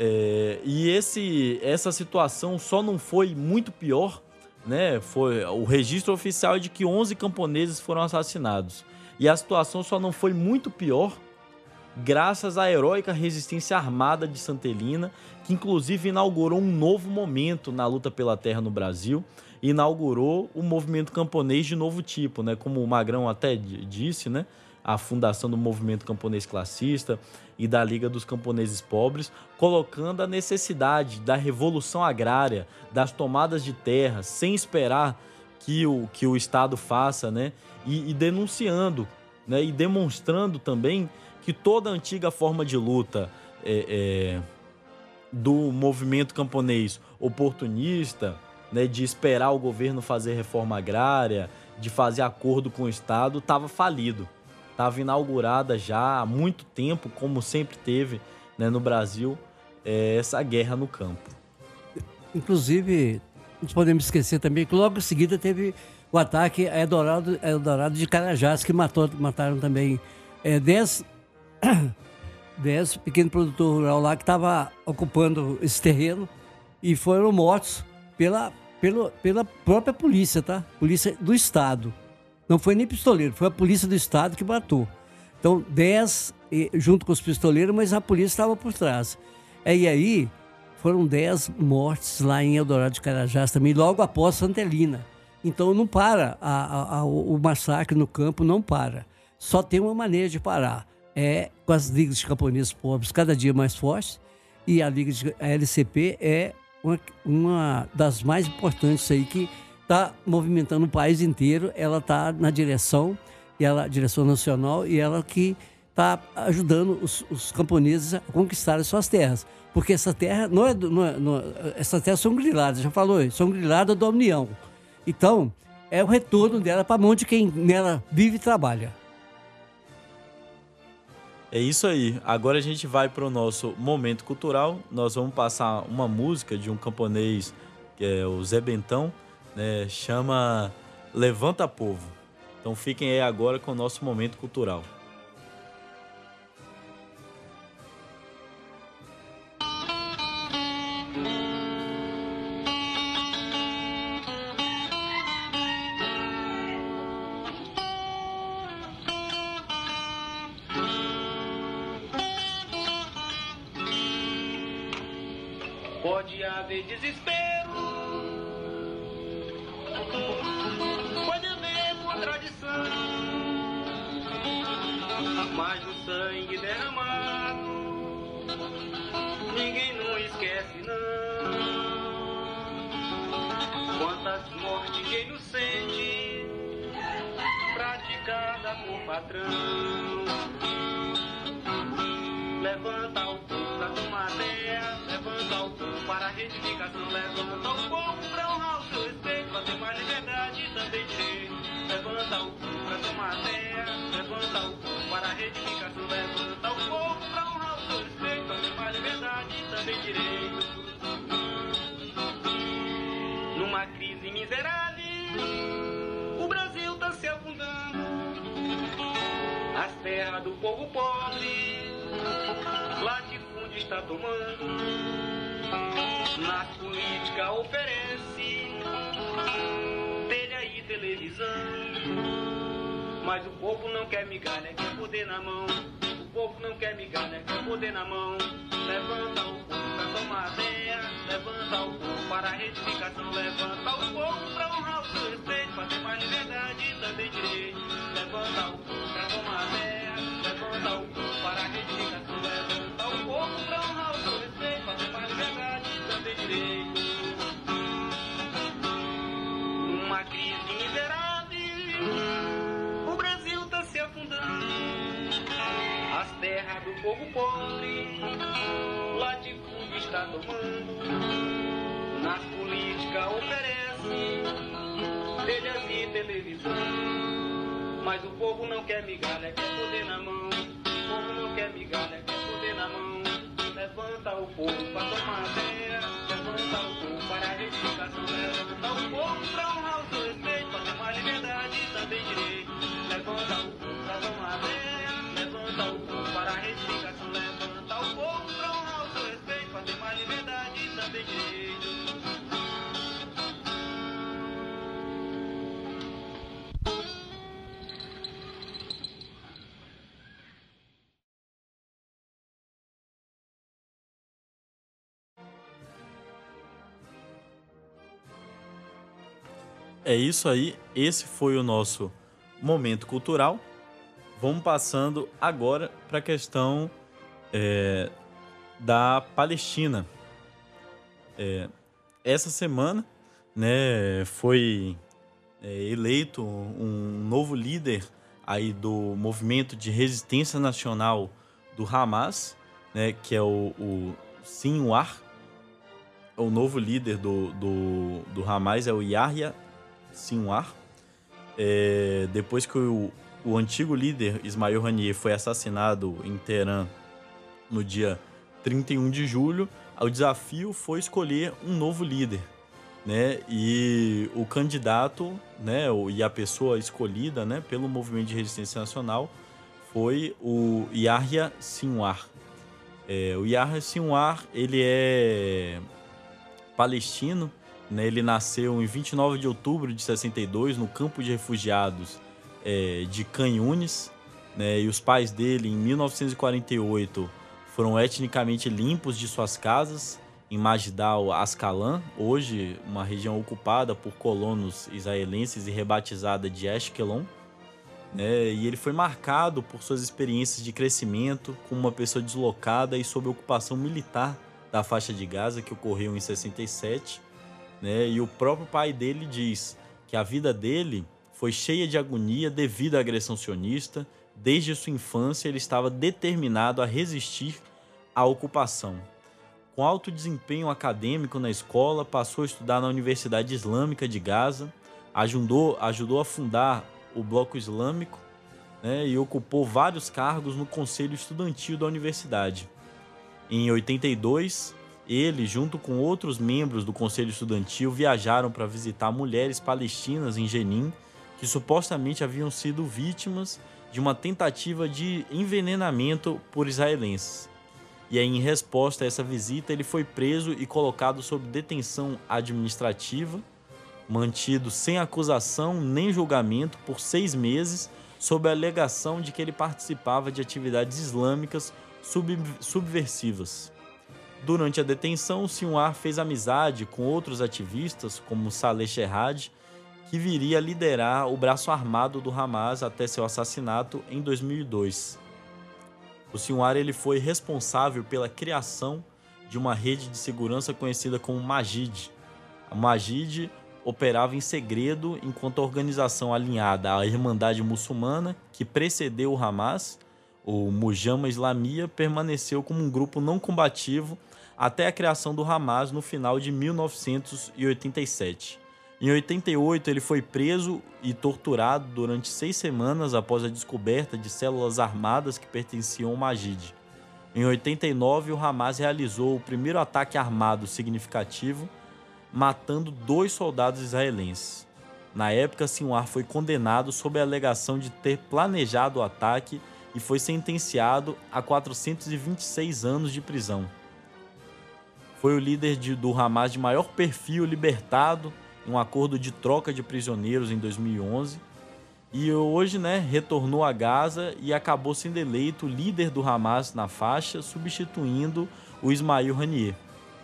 Essa situação só não foi muito pior, né? O registro oficial é de que 11 camponeses foram assassinados. E a situação só não foi muito pior graças à heróica resistência armada de Santelina, que inclusive inaugurou um novo momento na luta pela terra no Brasil, inaugurou o movimento camponês de novo tipo, né? Como o Magrão até disse, né? A fundação do movimento camponês classista e da Liga dos Camponeses Pobres, colocando a necessidade da revolução agrária, das tomadas de terra, sem esperar que o Estado faça, né? E denunciando, né? E demonstrando também que toda a antiga forma de luta do movimento camponês oportunista, né, de esperar o governo fazer reforma agrária, de fazer acordo com o Estado, estava falido. Estava inaugurada já há muito tempo, como sempre teve, né, no Brasil, essa guerra no campo. Inclusive, não podemos esquecer também que logo em seguida teve o ataque a Eldorado de Carajás, que mataram também 10 pequenos produtores rurais lá que estavam ocupando esse terreno e foram mortos pela própria polícia, tá? Polícia do Estado. Não foi nem pistoleiro, foi a polícia do Estado que matou. Então, 10 junto com os pistoleiros, mas a polícia estava por trás. E aí, foram 10 mortes lá em Eldorado de Carajás também, logo após Santelina. Então, não para, o massacre no campo não para. Só tem uma maneira de parar, com as ligas de camponeses pobres cada dia mais fortes, e a LCP é uma das mais importantes aí, que está movimentando o país inteiro. Ela está na direção nacional, e ela que está ajudando os camponeses a conquistarem suas terras. Porque essa terra essas terras são griladas, já falou isso, são griladas da União. Então, é o retorno dela para a mão de quem nela vive e trabalha. É isso aí. Agora a gente vai para o nosso momento cultural. Nós vamos passar uma música de um camponês, que é o Zé Bentão, né? Chama Levanta Povo. Então fiquem aí agora com o nosso momento cultural. Pode haver desespero, pode haver contradição, mas no sangue derramado ninguém não esquece não. Quantas mortes de inocente praticada por patrão. Levanta o povo pra tomar terra, levanta o povo para a retificação, levanta o povo pra honrar o seu respeito, pra ter mais liberdade e também direito. Levanta o povo pra tomar terra, levanta o povo para a retificação, levanta o povo pra honrar o seu respeito, pra ter mais liberdade e também direito. Numa crise miserável, o Brasil tá se afundando, as terras do povo pobre latifúndio está tomando, na política oferece telha e televisão, mas o povo não quer migalha, quer poder na mão. O povo não quer migalha, quer poder na mão. Levanta o povo pra tomar terra, levanta o povo para a retificação, levanta o povo pra honrar o seu respeito, pra ter mais liberdade e também direito. Levanta o povo pra tomar terra, levanta o povo para a retificação, levanta o povo pra honrar o seu respeito, pra ter mais liberdade e também direito. Numa crise miserável, o Brasil tá se afundando, as terras do povo pobre latifúndio está tomando, nas políticas oferece telhas e televisão, mas o povo não quer migalha, quer poder na mão. O povo não quer migalha, quer poder na mão. Levanta o povo pra tomar terra, levanta o povo para a retificação, levanta o povo pra honrar o seu respeito, pra ter mais liberdade e também direito. Levanta o povo pra tomar terra, levanta o povo para a retificação, levanta o povo pra honrar o seu respeito, pra ter mais liberdade e também direito. É isso aí, esse foi o nosso momento cultural. Vamos passando agora para a questão da Palestina. Essa semana, né, foi eleito um novo líder aí do movimento de resistência nacional do Hamas, né, que é o Sinwar. O novo líder do Hamas é o Yahya Sinwar. Depois que o antigo líder Ismail Haniyeh foi assassinado em Teherã no dia 31 de julho, o desafio foi escolher um novo líder, né? E o candidato, né, e a pessoa escolhida, né, pelo movimento de resistência nacional foi o Yahya Sinwar. O Yahya Sinwar, ele é palestino, né? Ele nasceu em 29 de outubro de 62 no campo de refugiados de Khan Yunis, né? E os pais dele, em 1948, foram etnicamente limpos de suas casas em Majdal Ascalon, hoje uma região ocupada por colonos israelenses e rebatizada de Ashkelon, né? E ele foi marcado por suas experiências de crescimento como uma pessoa deslocada e sob ocupação militar da faixa de Gaza, que ocorreu em 67, né? E o próprio pai dele diz que a vida dele foi cheia de agonia devido à agressão sionista, Desde sua infância, ele estava determinado a resistir à ocupação. Com alto desempenho acadêmico na escola, passou a estudar na Universidade Islâmica de Gaza, ajudou a fundar o Bloco Islâmico, né, e ocupou vários cargos no Conselho Estudantil da universidade. Em 82, ele, junto com outros membros do Conselho Estudantil, viajaram para visitar mulheres palestinas em Jenin, que supostamente haviam sido vítimas de uma tentativa de envenenamento por israelenses. E aí, em resposta a essa visita, ele foi preso e colocado sob detenção administrativa, mantido sem acusação nem julgamento por 6 meses, sob a alegação de que ele participava de atividades islâmicas subversivas. Durante a detenção, Sinwar fez amizade com outros ativistas, como Saleh Sherrad, que viria a liderar o braço armado do Hamas até seu assassinato em 2002. O Sinwar ele foi responsável pela criação de uma rede de segurança conhecida como Majid. A Majid operava em segredo enquanto a organização alinhada à Irmandade Muçulmana, que precedeu o Hamas, o Mujama Islamia, permaneceu como um grupo não combativo até a criação do Hamas no final de 1987. Em 88, ele foi preso e torturado durante 6 semanas após a descoberta de células armadas que pertenciam ao Majid. Em 89, o Hamas realizou o primeiro ataque armado significativo, matando 2 soldados israelenses. Na época, Sinwar foi condenado sob a alegação de ter planejado o ataque e foi sentenciado a 426 anos de prisão. Foi o líder do Hamas de maior perfil libertado em um acordo de troca de prisioneiros em 2011 e hoje, retornou a Gaza e acabou sendo eleito líder do Hamas na faixa, substituindo o Ismail Haniyeh.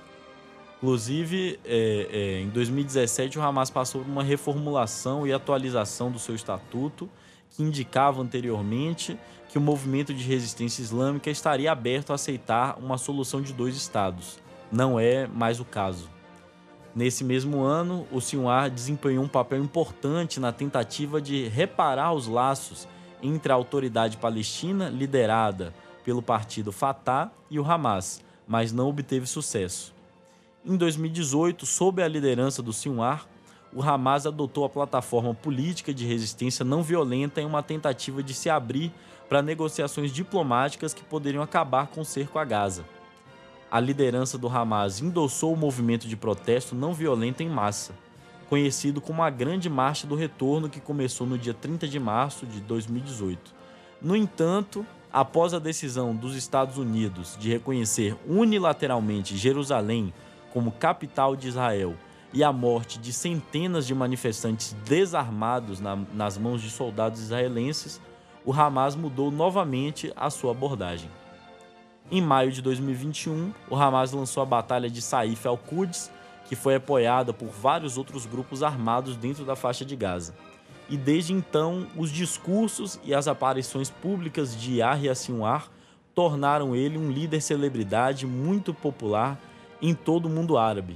Inclusive, em 2017, o Hamas passou por uma reformulação e atualização do seu estatuto, que indicava anteriormente que o movimento de resistência islâmica estaria aberto a aceitar uma solução de 2 estados. Não é mais o caso. Nesse mesmo ano, o Sinwar desempenhou um papel importante na tentativa de reparar os laços entre a autoridade palestina, liderada pelo partido Fatah, e o Hamas, mas não obteve sucesso. Em 2018, sob a liderança do Sinwar, o Hamas adotou a plataforma política de resistência não violenta em uma tentativa de se abrir para negociações diplomáticas que poderiam acabar com o cerco a Gaza. A liderança do Hamas endossou o movimento de protesto não violento em massa, conhecido como a Grande Marcha do Retorno, que começou no dia 30 de março de 2018. No entanto, após a decisão dos Estados Unidos de reconhecer unilateralmente Jerusalém como capital de Israel e a morte de centenas de manifestantes desarmados nas mãos de soldados israelenses, o Hamas mudou novamente a sua abordagem. Em maio de 2021, o Hamas lançou a Batalha de Saif al-Quds, que foi apoiada por vários outros grupos armados dentro da faixa de Gaza. E desde então, os discursos e as aparições públicas de Yahya Sinwar tornaram ele um líder celebridade muito popular em todo o mundo árabe.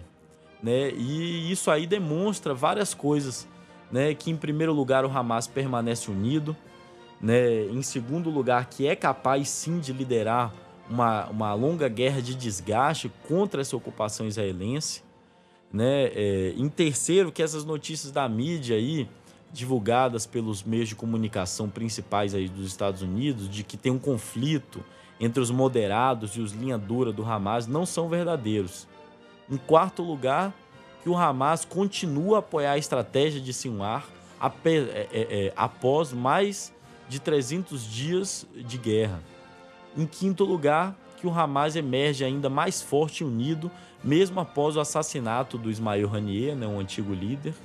E isso aí demonstra várias coisas, que em primeiro lugar o Hamas permanece unido, em segundo lugar que é capaz sim de liderar uma longa guerra de desgaste contra essa ocupação israelense, em terceiro, que essas notícias da mídia aí, divulgadas pelos meios de comunicação principais aí dos Estados Unidos, de que tem um conflito entre os moderados e os linha dura do Hamas, não são verdadeiros. Em quarto lugar, que o Hamas continua a apoiar a estratégia de Sinwar após mais de 300 dias de guerra. Em quinto lugar, que o Hamas emerge ainda mais forte e unido, mesmo após o assassinato do Ismail Haniyeh, um antigo líder.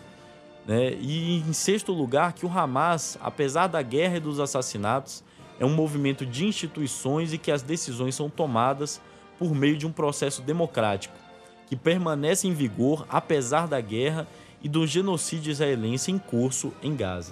E em sexto lugar, que o Hamas, apesar da guerra e dos assassinatos, é um movimento de instituições e que as decisões são tomadas por meio de um processo democrático, que permanece em vigor apesar da guerra e do genocídio israelense em curso em Gaza.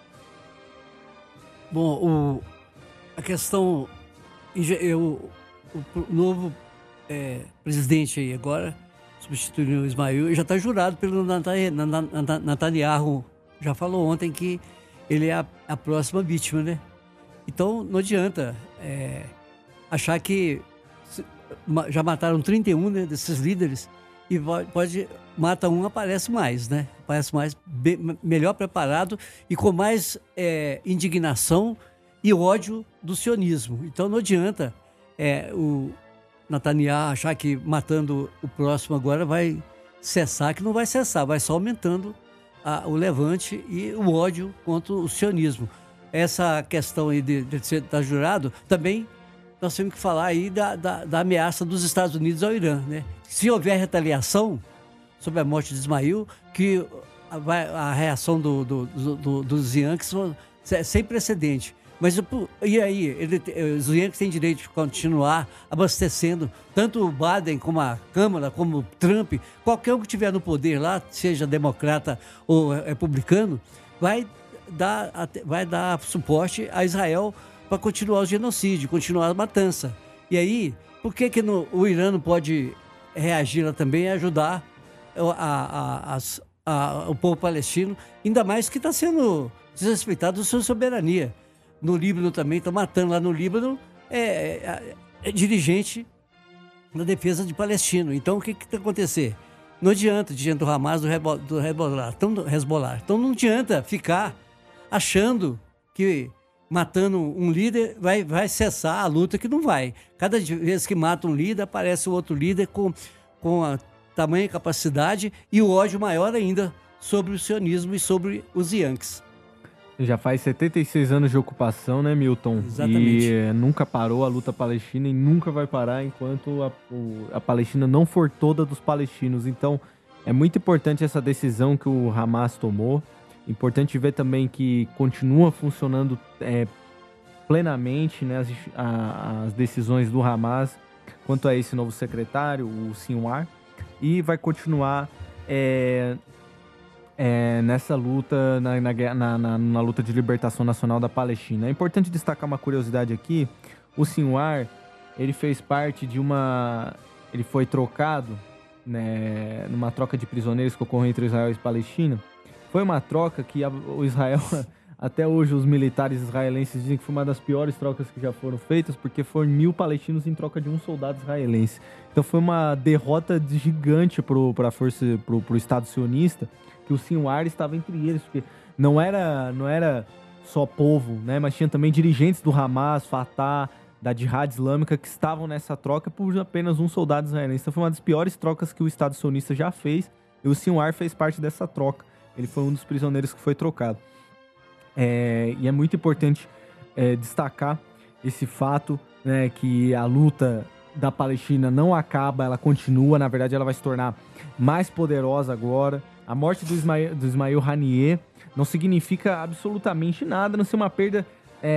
Bom, a questão... O novo presidente aí agora, substituindo o Ismail, já está jurado pelo Netanyahu. Já falou ontem que ele é a próxima vítima, Então, não adianta achar que já mataram 31, né, desses líderes, e mata um, aparece mais, né? Aparece mais, melhor preparado e com mais indignação e ódio do sionismo. Então, não adianta o Netanyahu achar que matando o próximo agora vai cessar, que não vai cessar, vai só aumentando o levante e o ódio contra o sionismo. Essa questão aí de estar jurado, também nós temos que falar aí da ameaça dos Estados Unidos ao Irã, né? Se houver retaliação sobre a morte de Ismail, que a reação dos Yankees é sem precedente. Mas e aí? Os Yankees têm direito de continuar abastecendo tanto o Biden como a Câmara, como o Trump, qualquer um que estiver no poder lá, seja democrata ou republicano, vai dar suporte a Israel para continuar o genocídio, continuar a matança. E aí, por que o Irã não pode reagir lá também e ajudar o povo palestino, ainda mais que está sendo desrespeitado a sua soberania? No Líbano também, estão matando lá no Líbano dirigente na defesa de palestino. Então, o que vai acontecer? Não adianta, diante do Hamas, do Hezbollah. Então, não adianta ficar achando que matando um líder vai cessar a luta, que não vai. Cada vez que mata um líder, aparece outro líder com a tamanha capacidade e o ódio maior ainda sobre o sionismo e sobre os Yankees. Já faz 76 anos de ocupação, né, Milton? Exatamente. E nunca parou a luta palestina e nunca vai parar enquanto a Palestina não for toda dos palestinos. Então, é muito importante essa decisão que o Hamas tomou. Importante ver também que continua funcionando plenamente, né, as decisões do Hamas quanto a esse novo secretário, o Sinwar, e vai continuar nessa luta, na luta de libertação nacional da Palestina. É importante destacar uma curiosidade aqui: o Sinwar, ele fez parte de ele foi trocado, né, numa troca de prisioneiros que ocorreu entre Israel e Palestina. Foi uma troca que o Israel, até hoje os militares israelenses dizem que foi uma das piores trocas que já foram feitas, porque foram 1.000 palestinos em troca de um soldado israelense. Então foi uma derrota gigante pro Estado sionista, que o Sinwar estava entre eles, porque não era só povo, né, mas tinha também dirigentes do Hamas, Fatah, da Jihad Islâmica, que estavam nessa troca por apenas um soldado israelense. Então foi uma das piores trocas que o Estado sionista já fez, e o Sinwar fez parte dessa troca. Ele foi um dos prisioneiros que foi trocado. E é muito importante destacar esse fato, né, que a luta da Palestina não acaba, ela continua. Na verdade, ela vai se tornar mais poderosa agora. A morte do Ismail Haniyeh não significa absolutamente nada, a não ser uma perda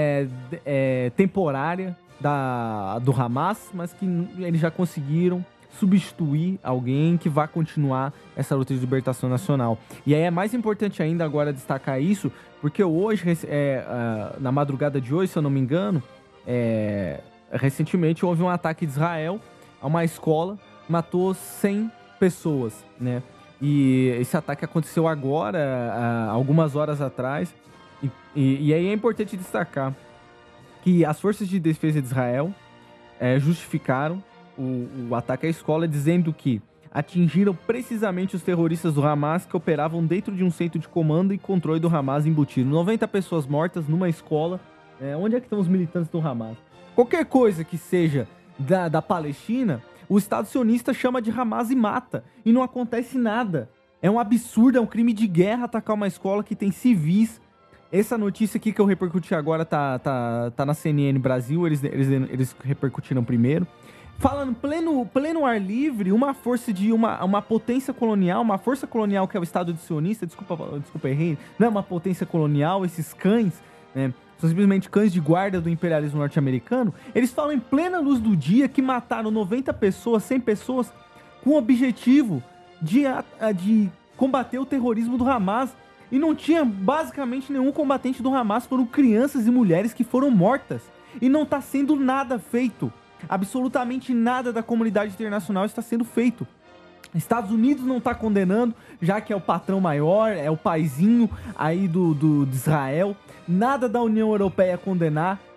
temporária do Hamas, mas que eles já conseguiram substituir alguém que vai continuar essa luta de libertação nacional. E aí é mais importante ainda agora destacar isso, porque hoje, na madrugada de hoje, se eu não me engano, recentemente houve um ataque de Israel a uma escola, matou 100 pessoas, né? E esse ataque aconteceu agora, algumas horas atrás, e aí é importante destacar que as forças de defesa de Israel justificaram o ataque à escola, dizendo que atingiram precisamente os terroristas do Hamas que operavam dentro de um centro de comando e controle do Hamas embutido. 90 pessoas mortas numa escola. Onde é que estão os militantes do Hamas? Qualquer coisa que seja da Palestina, o Estado sionista chama de Hamas e mata. E não acontece nada. É um absurdo, é um crime de guerra atacar uma escola que tem civis. Essa notícia aqui que eu repercuti agora tá na CNN Brasil, eles repercutiram primeiro. Falando pleno ar livre, uma força de uma potência colonial, uma força colonial que é o Estado sionista, desculpa, errei, não é uma potência colonial, esses cães, né, são simplesmente cães de guarda do imperialismo norte-americano. Eles falam em plena luz do dia que mataram 90 pessoas, 100 pessoas, com o objetivo de combater o terrorismo do Hamas. E não tinha basicamente nenhum combatente do Hamas, foram crianças e mulheres que foram mortas. E não está sendo nada feito. Absolutamente nada da comunidade internacional está sendo feito. Estados Unidos não está condenando, já que é o patrão maior, é o paizinho aí de Israel. Nada da União Europeia condenar,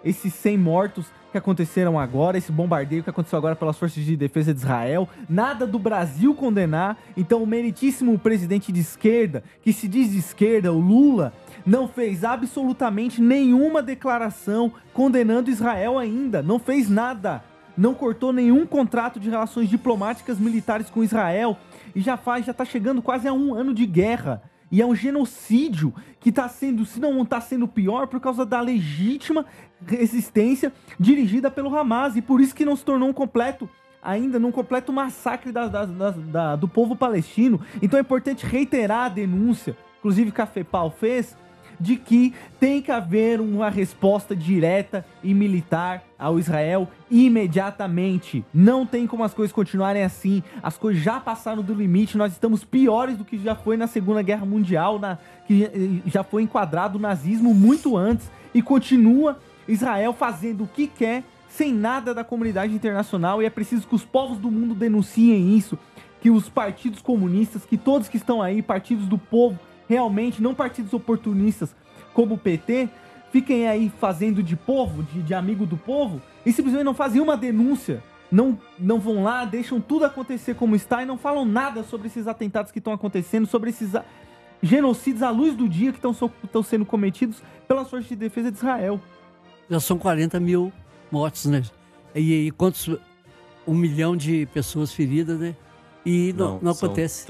esses 100 mortos que aconteceram agora, esse bombardeio que aconteceu agora pelas forças de defesa de Israel, nada do Brasil condenar. Então o meritíssimo presidente de esquerda, que se diz de esquerda, o Lula, não fez absolutamente nenhuma declaração condenando Israel ainda, não fez nada, não cortou nenhum contrato de relações diplomáticas militares com Israel, e já tá chegando quase a 1 ano de guerra. E é um genocídio que está sendo, se não está sendo pior, por causa da legítima resistência dirigida pelo Hamas. E por isso que não se tornou um completo massacre do povo palestino. Então é importante reiterar a denúncia, inclusive que a FEPAL fez, de que tem que haver uma resposta direta e militar ao Israel imediatamente. Não tem como as coisas continuarem assim. As coisas já passaram do limite. Nós estamos piores do que já foi na Segunda Guerra Mundial, que já foi enquadrado o nazismo muito antes. E continua Israel fazendo o que quer, sem nada da comunidade internacional. E é preciso que os povos do mundo denunciem isso. Que os partidos comunistas, que todos que estão aí, partidos do povo, realmente, não partidos oportunistas como o PT, fiquem aí fazendo de povo, de amigo do povo, e simplesmente não fazem uma denúncia, não vão lá, deixam tudo acontecer como está e não falam nada sobre esses atentados que estão acontecendo, sobre esses genocídios à luz do dia que estão sendo cometidos pelas forças de defesa de Israel. Já são 40 mil mortos, né? E quantos? 1 milhão de pessoas feridas, né? E não acontece.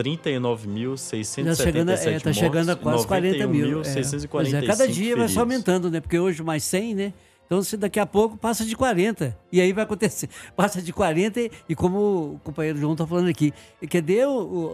39.677 Está chegando a quase 40 mil. 91.645 cada dia feridos. vai só aumentando, né? Porque hoje mais 100, né? Então, se daqui a pouco passa de 40. E aí vai acontecer. Passa de 40 e como o companheiro João está falando aqui, cadê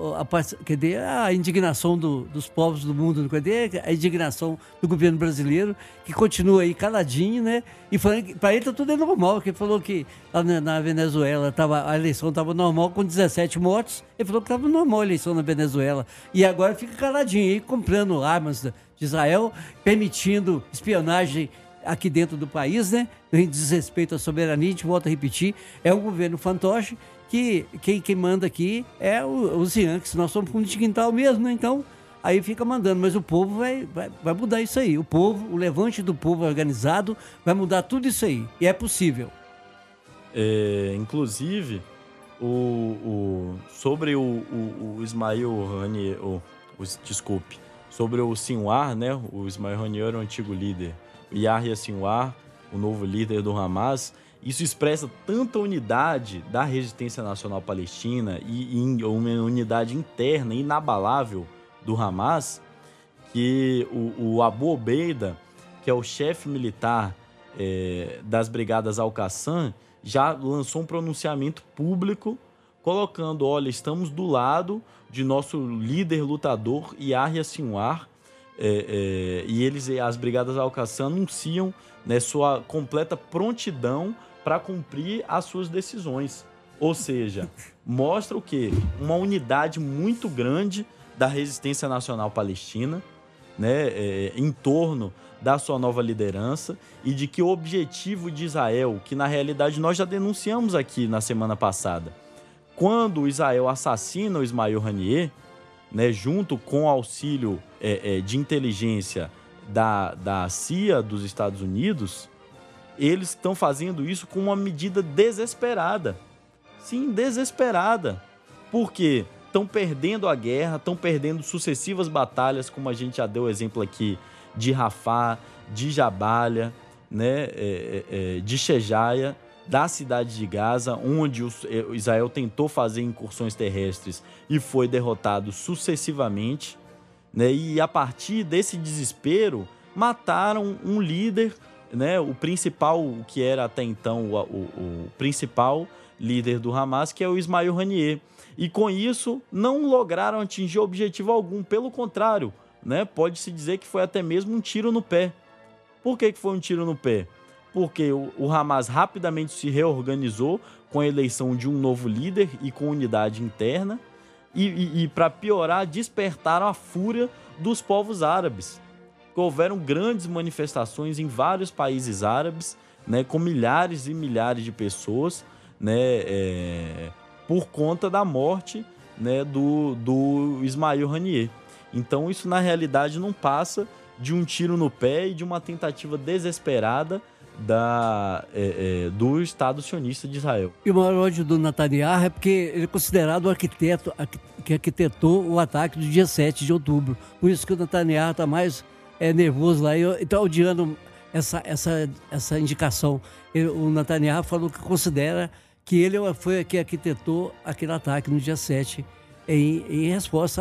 a indignação dos povos do mundo? Cadê a indignação do governo brasileiro, que continua aí caladinho, né? E falando que para ele tá tudo normal, que ele falou que lá na Venezuela a eleição estava normal com 17 mortos. Ele falou que estava normal a eleição na Venezuela. E agora fica caladinho aí, comprando armas de Israel, permitindo espionagem aqui dentro do país, né? Em desrespeito à soberania, a gente volta a repetir, é um governo fantoche que quem manda aqui é os Yankees. Nós somos fundo de quintal mesmo, né? Então, aí fica mandando, mas o povo vai mudar isso aí. O povo, o levante do povo organizado vai mudar tudo isso aí, e é possível. Inclusive, sobre o Ismail Haniyeh, desculpe, sobre o Sinwar, né? O Ismail Haniyeh era o antigo líder. Yahya Sinwar, o novo líder do Hamas, isso expressa tanta unidade da resistência nacional palestina e uma unidade interna inabalável do Hamas, que o Abu Obeida, que é o chefe militar das brigadas Al-Qassam, já lançou um pronunciamento público colocando, olha, estamos do lado de nosso líder lutador Yahya Sinwar, e as brigadas Al-Qassam anunciam, né, sua completa prontidão para cumprir as suas decisões. Ou seja, mostra o quê? Uma unidade muito grande da resistência nacional palestina, né, em torno da sua nova liderança, e de que o objetivo de Israel, que na realidade nós já denunciamos aqui na semana passada, quando Israel assassina o Ismail Haniyeh, né, junto com o auxílio de inteligência da CIA dos Estados Unidos, eles estão fazendo isso com uma medida desesperada. Sim, desesperada. Porque estão perdendo a guerra, estão perdendo sucessivas batalhas, como a gente já deu exemplo aqui, de Rafah, de Jabalia, né, de Shejaia, da cidade de Gaza, onde Israel tentou fazer incursões terrestres e foi derrotado sucessivamente, né? E a partir desse desespero, mataram um líder, né? O principal, que era até então o principal líder do Hamas, que é o Ismail Haniyeh. E com isso, não lograram atingir objetivo algum, pelo contrário, né? Pode-se dizer que foi até mesmo um tiro no pé. Por que foi um tiro no pé? Porque o Hamas rapidamente se reorganizou com a eleição de um novo líder e com unidade interna, e para piorar, despertaram a fúria dos povos árabes. Houveram grandes manifestações em vários países árabes, né, com milhares e milhares de pessoas, né, por conta da morte, né, do Ismail Haniyeh. Então isso na realidade não passa de um tiro no pé e de uma tentativa desesperada do Estado sionista de Israel. E o maior ódio do Netanyahu é porque ele é considerado o arquiteto que arquitetou o ataque do dia 7 de outubro. Por isso que o Netanyahu está mais nervoso lá e está odiando essa indicação. O Netanyahu falou que considera que ele foi que arquitetou aquele ataque no dia 7 em resposta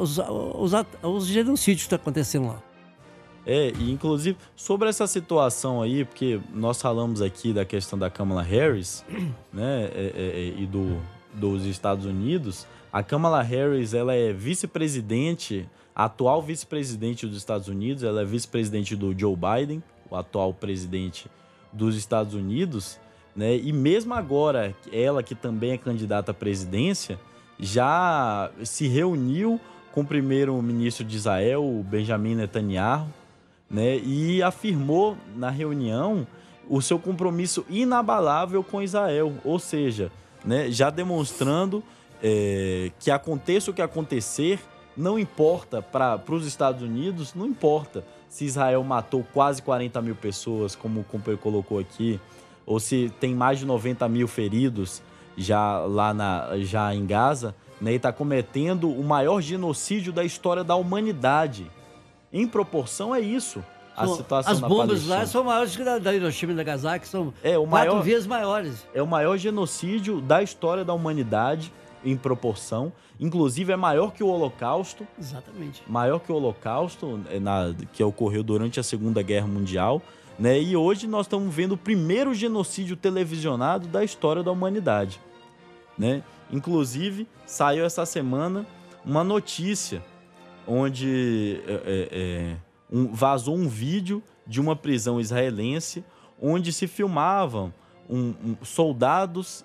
aos genocídios que estão acontecendo lá. E inclusive, sobre essa situação aí, porque nós falamos aqui da questão da Kamala Harris, né, e dos Estados Unidos. A Kamala Harris, ela é vice-presidente, a atual vice-presidente dos Estados Unidos, ela é vice-presidente do Joe Biden, o atual presidente dos Estados Unidos, né, e mesmo agora, ela que também é candidata à presidência, já se reuniu com o primeiro-ministro de Israel, o Benjamin Netanyahu, né, e afirmou na reunião o seu compromisso inabalável com Israel, ou seja, né, já demonstrando que aconteça o que acontecer, não importa para os Estados Unidos, não importa se Israel matou quase 40 mil pessoas, como o Cooper colocou aqui, ou se tem mais de 90 mil feridos já já em Gaza, né, e está cometendo o maior genocídio da história da humanidade. Em proporção é isso, a situação as na bombas Palestina. lá são maiores que da Hiroshima e Nagasaki, são o 4 vezes maiores. É o maior genocídio da história da humanidade em proporção. Inclusive é maior que o Holocausto. Exatamente. Maior que o Holocausto, que ocorreu durante a Segunda Guerra Mundial. Né? E hoje nós estamos vendo o primeiro genocídio televisionado da história da humanidade. Né? Inclusive, saiu essa semana uma notícia onde vazou um vídeo de uma prisão israelense onde se filmavam soldados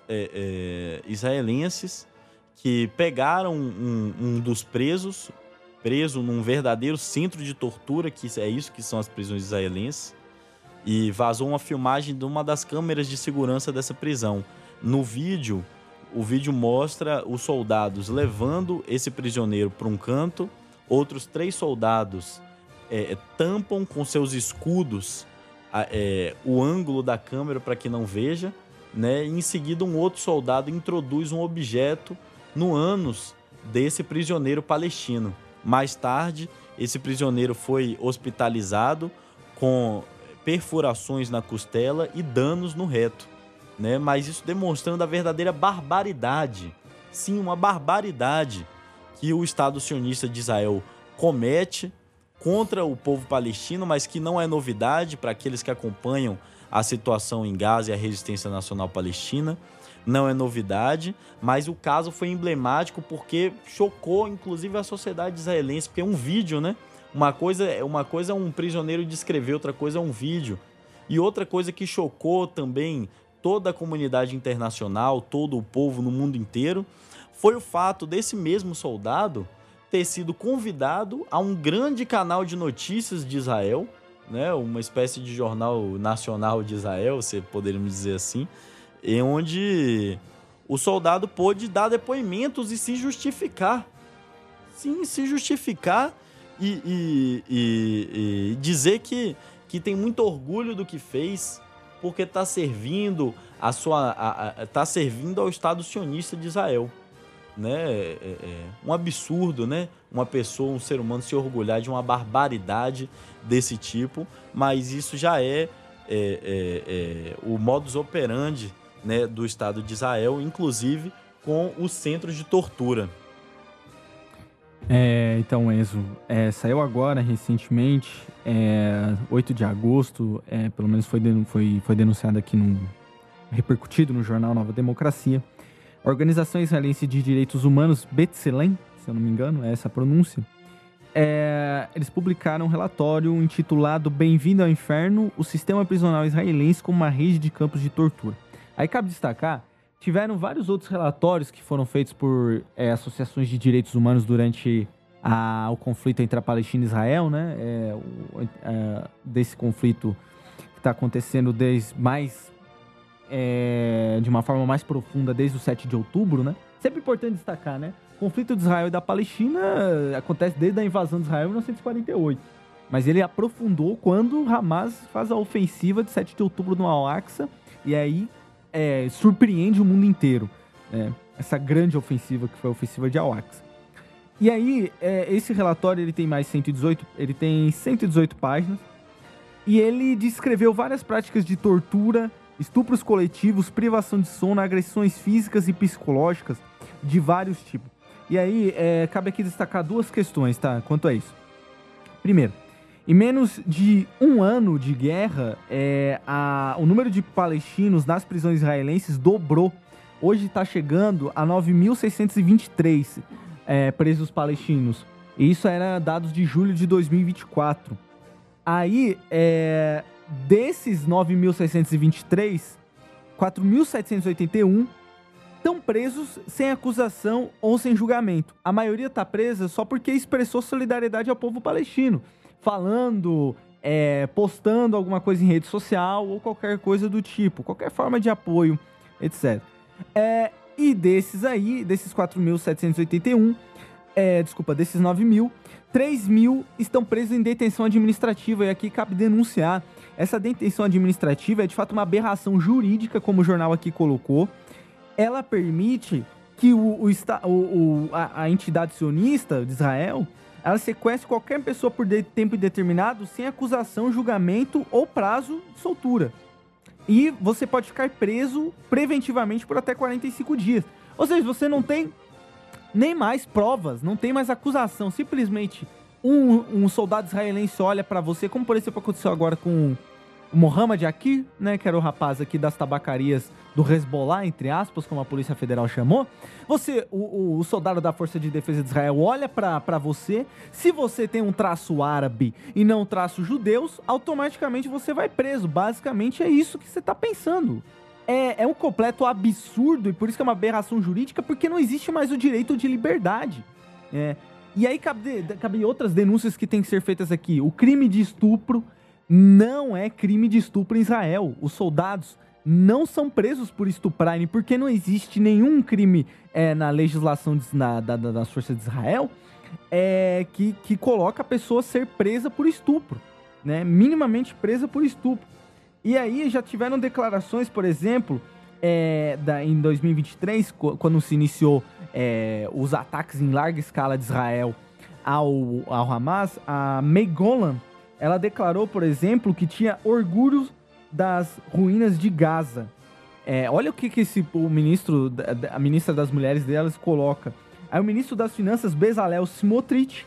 israelenses que pegaram um dos preso num verdadeiro centro de tortura, que é isso que são as prisões israelenses, e vazou uma filmagem de uma das câmeras de segurança dessa prisão. No vídeo, o vídeo mostra os soldados levando esse prisioneiro para um canto, outros 3 soldados tampam com seus escudos o ângulo da câmera para que não veja, né? E em seguida um outro soldado introduz um objeto no ânus desse prisioneiro palestino. Mais tarde, esse prisioneiro foi hospitalizado com perfurações na costela e danos no reto, né? Mas isso demonstrando a verdadeira barbaridade, sim, uma barbaridade que o Estado sionista de Israel comete contra o povo palestino, mas que não é novidade para aqueles que acompanham a situação em Gaza e a resistência nacional palestina. Não é novidade, mas o caso foi emblemático porque chocou, inclusive, a sociedade israelense, porque é um vídeo, né? Uma coisa é um prisioneiro descrever, outra coisa é um vídeo. E outra coisa que chocou também toda a comunidade internacional, todo o povo no mundo inteiro, foi o fato desse mesmo soldado ter sido convidado a um grande canal de notícias de Israel, né? Uma espécie de jornal nacional de Israel, se poderíamos dizer assim, em onde o soldado pôde dar depoimentos e se justificar. Sim, se justificar e dizer que tem muito orgulho do que fez, porque está servindo servindo ao Estado sionista de Israel. Né? Um absurdo, né? Uma pessoa, um ser humano se orgulhar de uma barbaridade desse tipo, mas isso já é o modus operandi, né, do Estado de Israel, inclusive com os centros de tortura. Então, Enzo, saiu agora recentemente, 8 de agosto, pelo menos foi denunciado aqui, repercutido no jornal Nova Democracia. A Organização Israelense de Direitos Humanos, B'Tselem, se eu não me engano, é essa a pronúncia, eles publicaram um relatório intitulado Bem-vindo ao Inferno, o sistema prisional israelense como uma rede de campos de tortura. Aí cabe destacar, tiveram vários outros relatórios que foram feitos por associações de direitos humanos durante o conflito entre a Palestina e Israel, né? Desse conflito que está acontecendo de uma forma mais profunda desde o 7 de outubro, né? Sempre importante destacar, né? O conflito de Israel e da Palestina acontece desde a invasão de Israel em 1948. Mas ele aprofundou quando o Hamas faz a ofensiva de 7 de outubro no Al-Aqsa e aí surpreende o mundo inteiro. Essa grande ofensiva que foi a ofensiva de Al-Aqsa. E aí, esse relatório ele tem 118 páginas e ele descreveu várias práticas de tortura, estupros coletivos, privação de sono, agressões físicas e psicológicas de vários tipos. E aí, cabe aqui destacar 2 questões, tá? Quanto a isso. Primeiro, em menos de um ano de guerra, o número de palestinos nas prisões israelenses dobrou. Hoje está chegando a 9.623 presos palestinos. E isso era dados de julho de 2024. Aí, desses 9.623, 4.781 estão presos sem acusação ou sem julgamento. A maioria está presa só porque expressou solidariedade ao povo palestino, falando, postando alguma coisa em rede social ou qualquer coisa do tipo, qualquer forma de apoio, etc. E desses 4.781, desses 9.000, 3.000 estão presos em detenção administrativa, e aqui cabe denunciar. Essa detenção administrativa é de fato uma aberração jurídica, como o jornal aqui colocou. Ela permite que a entidade sionista de Israel, ela sequestre qualquer pessoa por tempo indeterminado sem acusação, julgamento ou prazo de soltura. E você pode ficar preso preventivamente por até 45 dias. Ou seja, você não tem nem mais provas, não tem mais acusação. Simplesmente um soldado israelense olha pra você, como por exemplo aconteceu agora com o Mohamed Akir, né, que era o rapaz aqui das tabacarias do Hezbollah, entre aspas, como a Polícia Federal chamou. O soldado da Força de Defesa de Israel olha pra você. Se você tem um traço árabe e não um traço judeus, automaticamente você vai preso. Basicamente é isso que você tá pensando. É um completo absurdo, e por isso que é uma aberração jurídica, porque não existe mais o direito de liberdade. E aí cabe outras denúncias que têm que ser feitas aqui. O crime de estupro não é crime de estupro em Israel. Os soldados não são presos por estuprarem, porque não existe nenhum crime na legislação das forças de Israel que coloca a pessoa ser presa por estupro, né? Minimamente presa por estupro. E aí já tiveram declarações, por exemplo, em 2023, quando se iniciou os ataques em larga escala de Israel ao Hamas, a May Golan, ela declarou, por exemplo, que tinha orgulho das ruínas de Gaza. Olha o que a ministra das Mulheres delas coloca. Aí o ministro das Finanças, Bezalel Smotrich,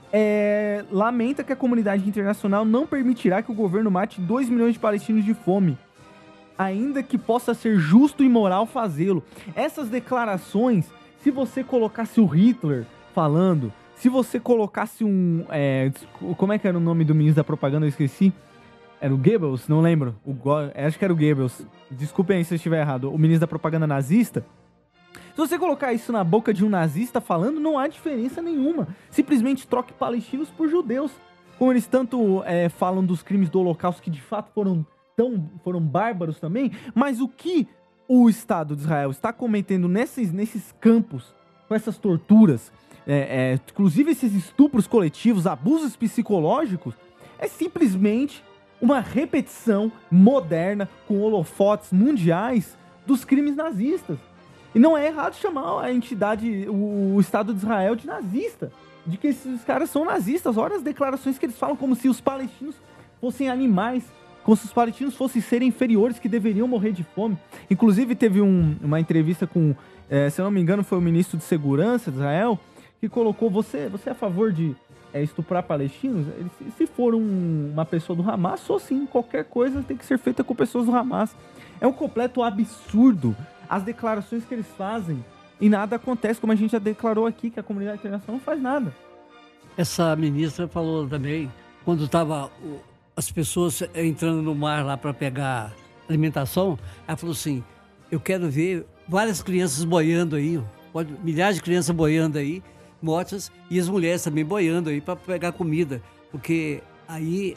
lamenta que a comunidade internacional não permitirá que o governo mate 2 milhões de palestinos de fome, ainda que possa ser justo e moral fazê-lo. Essas declarações, se você colocasse o Hitler falando, se você colocasse como é que era o nome do ministro da propaganda? Eu esqueci. Era o Goebbels? Não lembro. Acho que era o Goebbels. Desculpem aí se eu estiver errado. O ministro da propaganda nazista. Se você colocar isso na boca de um nazista falando, não há diferença nenhuma. Simplesmente troque palestinos por judeus. Como eles tanto falam dos crimes do Holocausto, que de fato foram bárbaros também. Mas o que o Estado de Israel está cometendo nesses campos, com essas torturas, inclusive esses estupros coletivos, abusos psicológicos, é simplesmente uma repetição moderna com holofotes mundiais dos crimes nazistas. E não é errado chamar a entidade, o Estado de Israel, de nazista, de que esses caras são nazistas. Olha as declarações que eles falam, como se os palestinos fossem animais, como se os palestinos fossem seres inferiores que deveriam morrer de fome. Inclusive teve uma entrevista com, se eu não me engano, foi o ministro de Segurança de Israel, que colocou, você é a favor de estuprar palestinos? Se for uma pessoa do Hamas, sou sim, qualquer coisa tem que ser feita com pessoas do Hamas. É um completo absurdo as declarações que eles fazem e nada acontece, como a gente já declarou aqui, que a comunidade internacional não faz nada. Essa ministra falou também, quando estava as pessoas entrando no mar lá para pegar alimentação, ela falou assim, eu quero ver várias crianças boiando aí, milhares de crianças boiando aí, mortas, e as mulheres também boiando aí para pegar comida, porque aí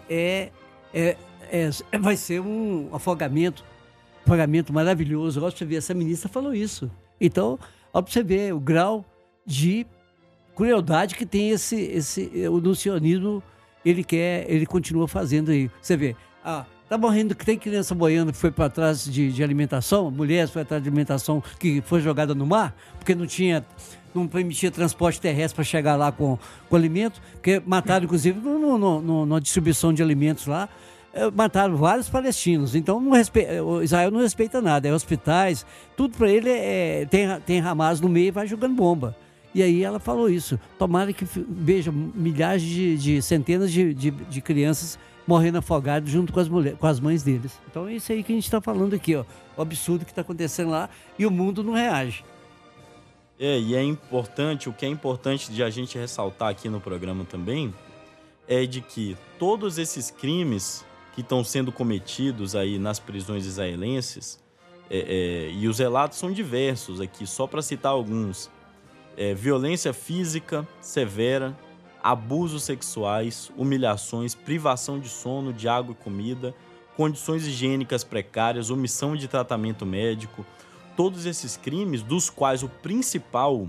vai ser um afogamento maravilhoso. Olha pra você ver, essa ministra falou isso. Então, olha pra você ver o grau de crueldade que tem no sionismo ele continua fazendo aí. Você vê, tá morrendo, que tem criança boiando que foi para trás de alimentação, mulheres foi atrás de alimentação que foi jogada no mar, porque não permitia transporte terrestre para chegar lá com alimento, porque mataram, inclusive, na distribuição de alimentos lá, mataram vários palestinos. Então, o Israel não respeita nada, hospitais, tudo para ele tem Hamas no meio e vai jogando bomba. E aí ela falou isso, tomara que veja milhares centenas de crianças morrendo afogadas junto com as mães deles. Então é isso aí que a gente está falando aqui, ó, o absurdo que está acontecendo lá e o mundo não reage. E é importante, o que é importante de a gente ressaltar aqui no programa também, é de que todos esses crimes que estão sendo cometidos aí nas prisões israelenses, e os relatos são diversos aqui, só para citar alguns, violência física severa, abusos sexuais, humilhações, privação de sono, de água e comida, condições higiênicas precárias, omissão de tratamento médico, todos esses crimes, dos quais o principal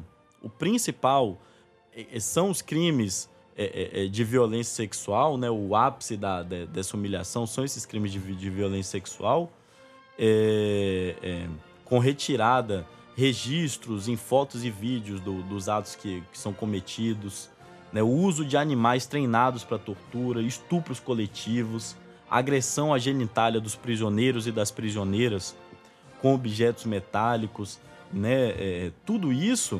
são os crimes de violência sexual, né? O ápice dessa humilhação são esses crimes de violência sexual, com retirada, registros em fotos e vídeos dos atos que são cometidos, né? O uso de animais treinados para tortura, estupros coletivos, agressão à genitália dos prisioneiros e das prisioneiras com objetos metálicos, né? Tudo isso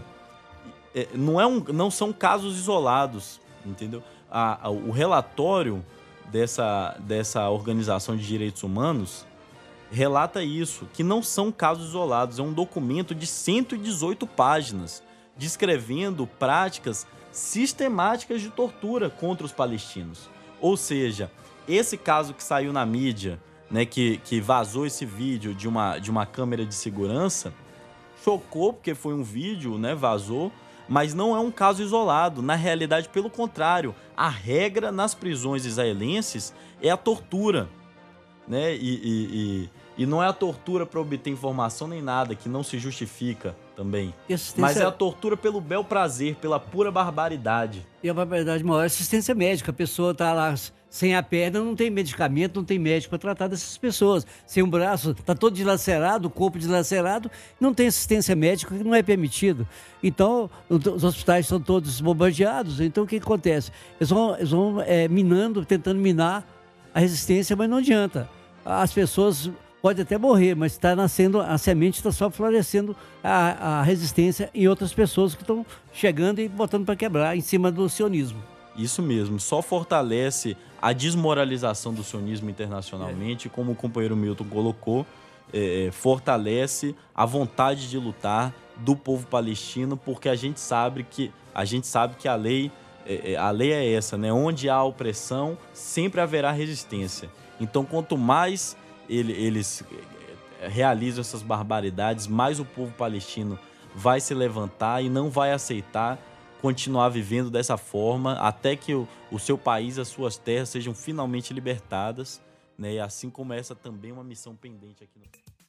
não são casos isolados, entendeu? O relatório dessa organização de direitos humanos relata isso, que não são casos isolados, é um documento de 118 páginas, descrevendo práticas sistemáticas de tortura contra os palestinos. Ou seja, esse caso que saiu na mídia, né, que vazou esse vídeo de uma câmera de segurança, chocou porque foi um vídeo, né, vazou, mas não é um caso isolado. Na realidade, pelo contrário, a regra nas prisões israelenses é a tortura, né? E não é a tortura para obter informação nem nada, que não se justifica também. Mas é a tortura pelo bel prazer, pela pura barbaridade. E a barbaridade maior é a assistência médica. A pessoa está lá sem a perna, não tem medicamento, não tem médico para tratar dessas pessoas. Sem um braço, está todo dilacerado, o corpo dilacerado, não tem assistência médica, que não é permitido. Então, os hospitais são todos bombardeados. Então, o que acontece? Eles vão minando, tentando minar a resistência, mas não adianta. As pessoas podem até morrer, mas está nascendo, a semente está só florescendo a resistência em outras pessoas que estão chegando e botando para quebrar em cima do sionismo. Isso mesmo, só fortalece a desmoralização do sionismo internacionalmente, como o companheiro Milton colocou, fortalece a vontade de lutar do povo palestino, porque a gente sabe que a lei é essa, né? Onde há opressão, sempre haverá resistência. Então, quanto mais eles realizam essas barbaridades, mais o povo palestino vai se levantar e não vai aceitar continuar vivendo dessa forma até que o seu país, as suas terras sejam finalmente libertadas, né? E assim começa também uma missão pendente aqui no